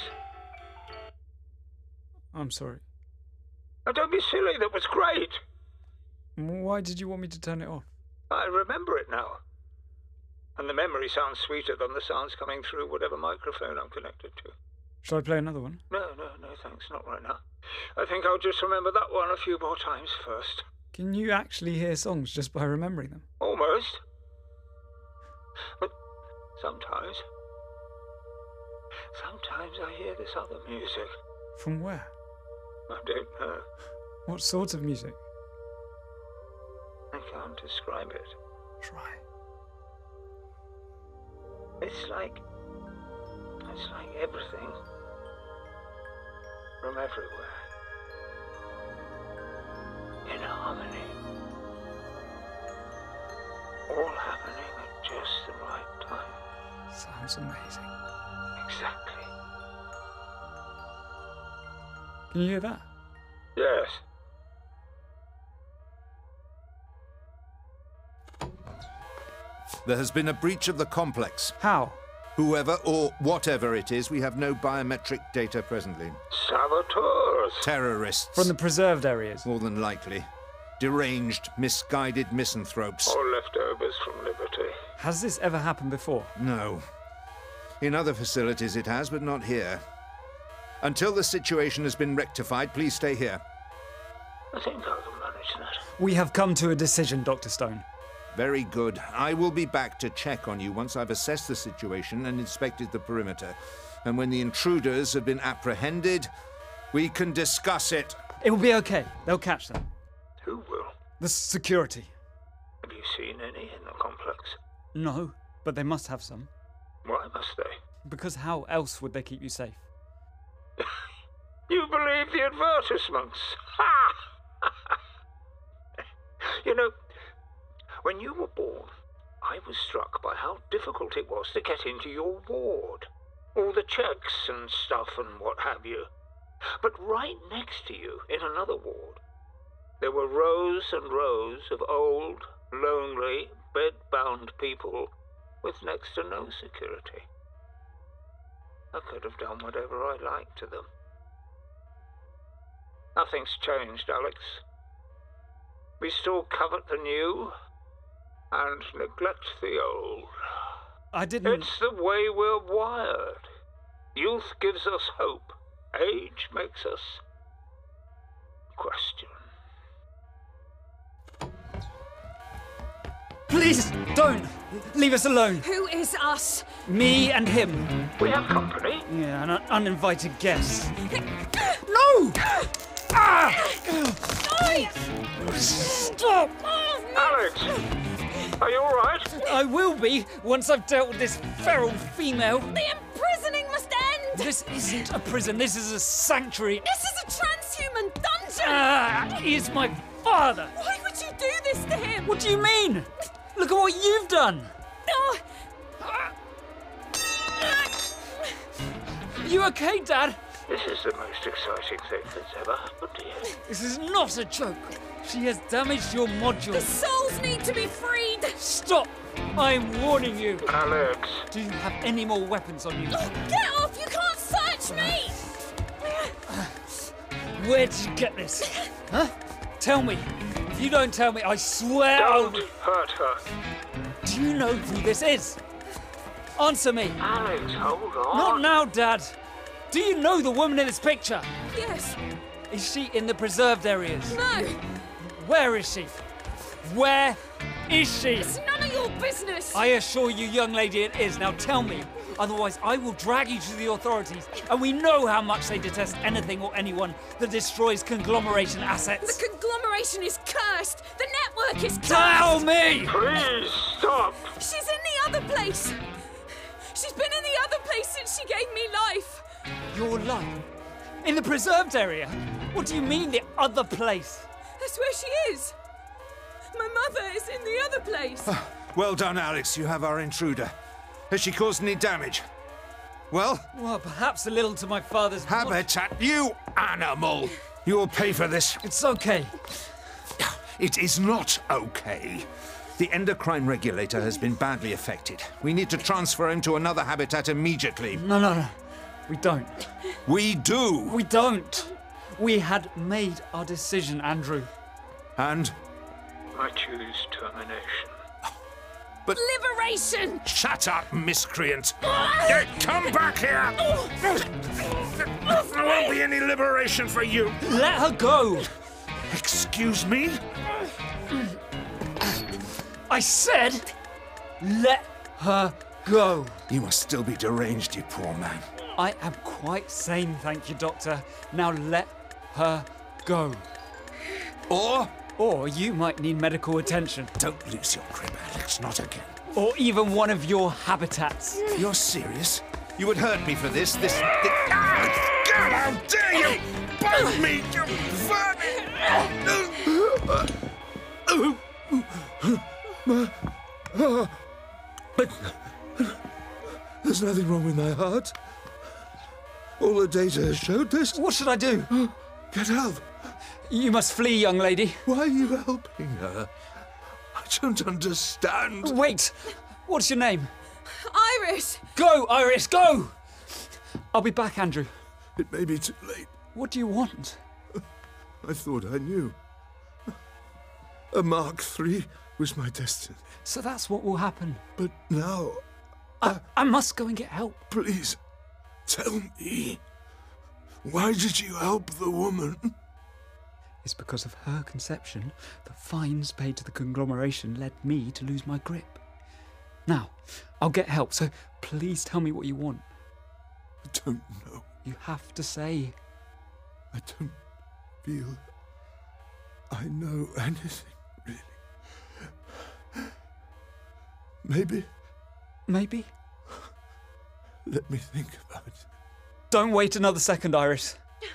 I'm sorry. Oh, don't be silly, that was great. Why did you want me to turn it off? I remember it now. And the memory sounds sweeter than the sounds coming through whatever microphone I'm connected to. Shall I play another one? No, no, no, thanks, not right now. I think I'll just remember that one a few more times first. Can you actually hear songs just by remembering them? Almost. But sometimes... Sometimes I hear this other music. From where? I don't know. What sort of music? I can't describe it. Try. It's like... It's like everything. From everywhere. In harmony. All happening at just the right time. Sounds amazing. Exactly. Can you hear that? Yes. There has been a breach of the complex. How? Whoever or whatever it is, we have no biometric data presently. Saboteurs! Terrorists. From the preserved areas? More than likely. Deranged, misguided misanthropes. Or leftovers from Liberty. Has this ever happened before? No. In other facilities it has, but not here. Until the situation has been rectified, please stay here. I think I can manage that. We have come to a decision, Doctor Stone. Very good. I will be back to check on you once I've assessed the situation and inspected the perimeter. And when the intruders have been apprehended, we can discuss it. It will be okay. They'll catch them. Who will? The security. Have you seen any in the complex? No, but they must have some. Why must they? Because how else would they keep you safe? You believe the advertisements? Ha! You know, when you were born, I was struck by how difficult it was to get into your ward. All the checks and stuff and what have you. But right next to you, in another ward, there were rows and rows of old, lonely, bed-bound people with next to no security. I could have done whatever I liked to them. Nothing's changed, Alex. We still covet the new and neglect the old. I didn't... It's the way we're wired. Youth gives us hope. Age makes us question. Please, don't! Leave us alone! Who is us? Me and him. We have company. Yeah, an un- uninvited guest. No! Ah! Stop! Alex! Are you all right? I will be once I've dealt with this feral female. The imprisoning must end! This isn't a prison. This is a sanctuary. This is a transhuman dungeon! Ah, he is my father. Why would you do this to him? What do you mean? Look at what you've done. Oh. You okay, Dad? This is the most exciting thing that's ever happened to you. This is not a joke. She has damaged your module. The souls need to be freed! Stop! I'm warning you. Alex. Do you have any more weapons on you? Oh, get off! You can't search me! Where did you get this? Huh? Tell me. If you don't tell me, I swear Don't I'll... hurt her. Do you know who this is? Answer me. Alex, hold on. Not now, Dad. Do you know the woman in this picture? Yes. Is she in the preserved areas? No. Where is she? Where is she? It's none of your business. I assure you, young lady, it is. Now tell me. Otherwise, I will drag you to the authorities. And we know how much they detest anything or anyone that destroys conglomeration assets. The conglomeration is cursed. The network is cursed. Tell me! Please, stop. She's in the other place. She's been in the other place since she gave me life. Your life? In the preserved area? What do you mean, the other place? That's where she is. My mother is in the other place. Well done, Alex. You have our intruder. Has she caused any damage? Well? Well, perhaps a little to my father's... Habitat, you animal! You will pay for this. It's okay. It is not okay. The endocrine regulator has been badly affected. We need to transfer him to another habitat immediately. No, no, no. We don't. We do! We don't. We had made our decision, Andrew. And? I choose termination. But... Liberation! Shut up, miscreant! Yeah, come back here! There won't be any liberation for you! Let her go! Excuse me? I said, let her go. You must still be deranged, you poor man. I am quite sane, thank you, Doctor. Now let her go. Or? Or you might need medical attention. Don't lose your grip, Alex, not again. Or even one of your habitats. You're serious? You would hurt me for this? This... this... Ah! God, how dare you! Bite me, you vermin! But... There's nothing wrong with my heart. All the data has showed this. What should I do? Get help. You must flee, young lady. Why are you helping her? I don't understand. Wait! What's your name? Iris! Go, Iris, go! I'll be back, Andrew. It may be too late. What do you want? I thought I knew. A Mark three was my destiny. So that's what will happen. But now... I, I must go and get help. Please, tell me. Why did you help the woman? It's because of her conception that fines paid to the conglomeration led me to lose my grip. Now, I'll get help, so please tell me what you want. I don't know. You have to say. I don't feel I know anything, really. Maybe. Maybe? Let me think about it. Don't wait another second, Iris.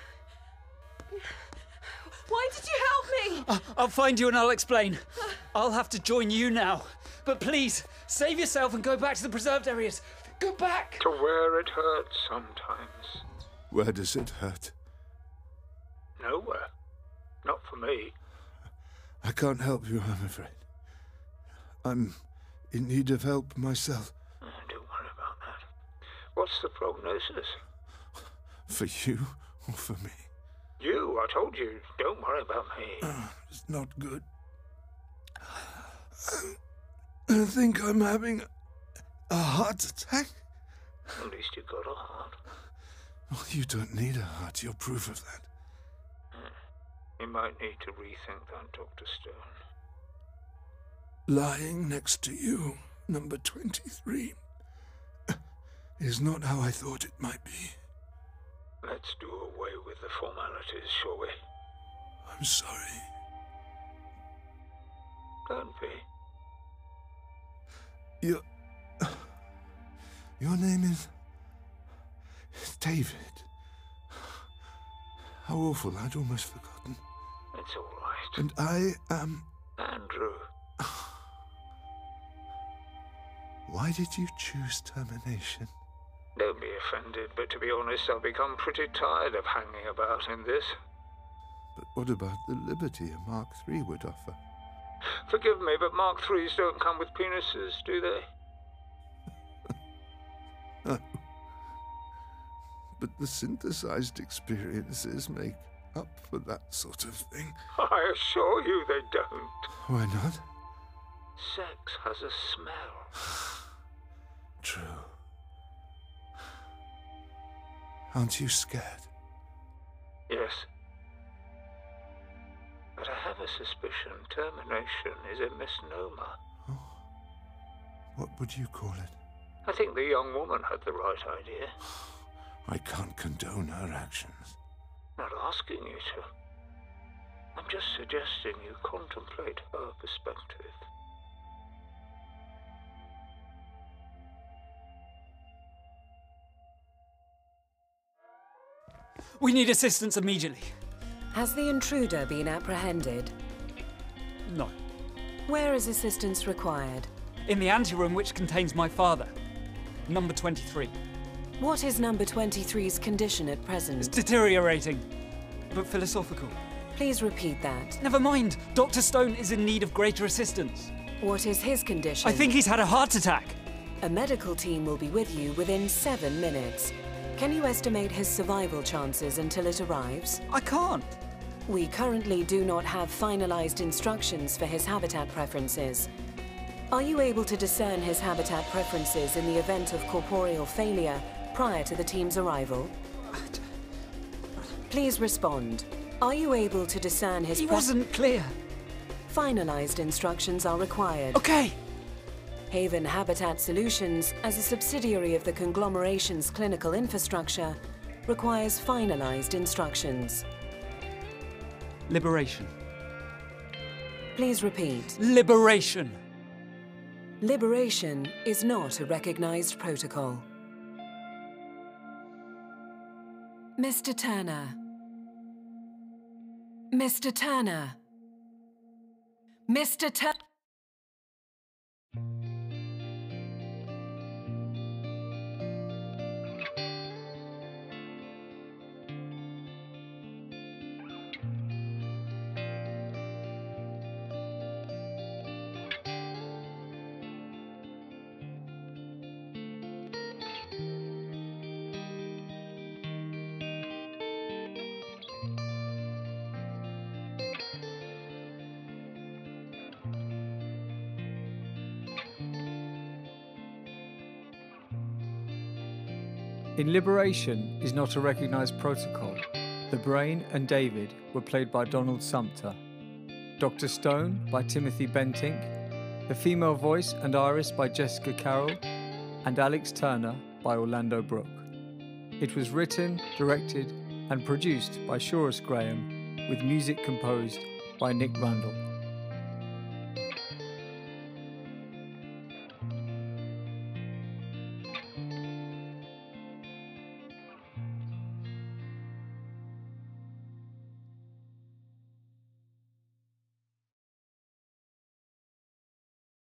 Why did you help me? I'll find you and I'll explain. I'll have to join you now. But please, save yourself and go back to the preserved areas. Go back! To where it hurts sometimes. Where does it hurt? Nowhere. Not for me. I can't help you, I'm afraid. I'm in need of help myself. Oh, don't worry about that. What's the prognosis? For you or for me? You, I told you, don't worry about me. Uh, it's not good. I think I'm having a heart attack. At least you got a heart. Well, you don't need a heart. You're proof of that. You might need to rethink that, Doctor Stone. Lying next to you, number twenty-three, is not how I thought it might be. Let's do away with the formalities, shall we? I'm sorry. Don't be. Your... Your name is... David. How awful, I'd almost forgotten. It's all right. And I am... Andrew. Why did you choose termination? Don't be offended, but to be honest, I've become pretty tired of hanging about in this. But what about the liberty a Mark three would offer? Forgive me, but Mark threes don't come with penises, do they? No. But the synthesized experiences make up for that sort of thing. I assure you they don't. Why not? Sex has a smell. True. Aren't you scared? Yes. But I have a suspicion termination is a misnomer. Oh. What would you call it? I think the young woman had the right idea. I can't condone her actions. Not asking you to. I'm just suggesting you contemplate her perspective. We need assistance immediately. Has the intruder been apprehended? No. Where is assistance required? In the anteroom which contains my father. Number twenty-three. What is number twenty-three's condition at It's present? deteriorating, but philosophical. Please repeat that. Never mind. Doctor Stone is in need of greater assistance. What is his condition? I think he's had a heart attack. A medical team will be with you within seven minutes. Can you estimate his survival chances until it arrives? I can't. We currently do not have finalized instructions for his habitat preferences. Are you able to discern his habitat preferences in the event of corporeal failure prior to the team's arrival? Please respond. Are you able to discern his... He wasn't clear. Finalized instructions are required. Okay. Haven Habitat Solutions, as a subsidiary of the conglomeration's clinical infrastructure, requires finalized instructions. Liberation. Please repeat. Liberation. Liberation is not a recognized protocol. Mister Turner. Mister Turner. Mister Turner. In Liberation is not a recognised protocol. The Brain and David were played by Donald Sumpter. Doctor Stone by Timothy Bentinck. The female voice and iris by Jessica Carroll. And Alex Turner by Orlando Brooke. It was written, directed and produced by Shorus Graham, with music composed by Nick Rundle.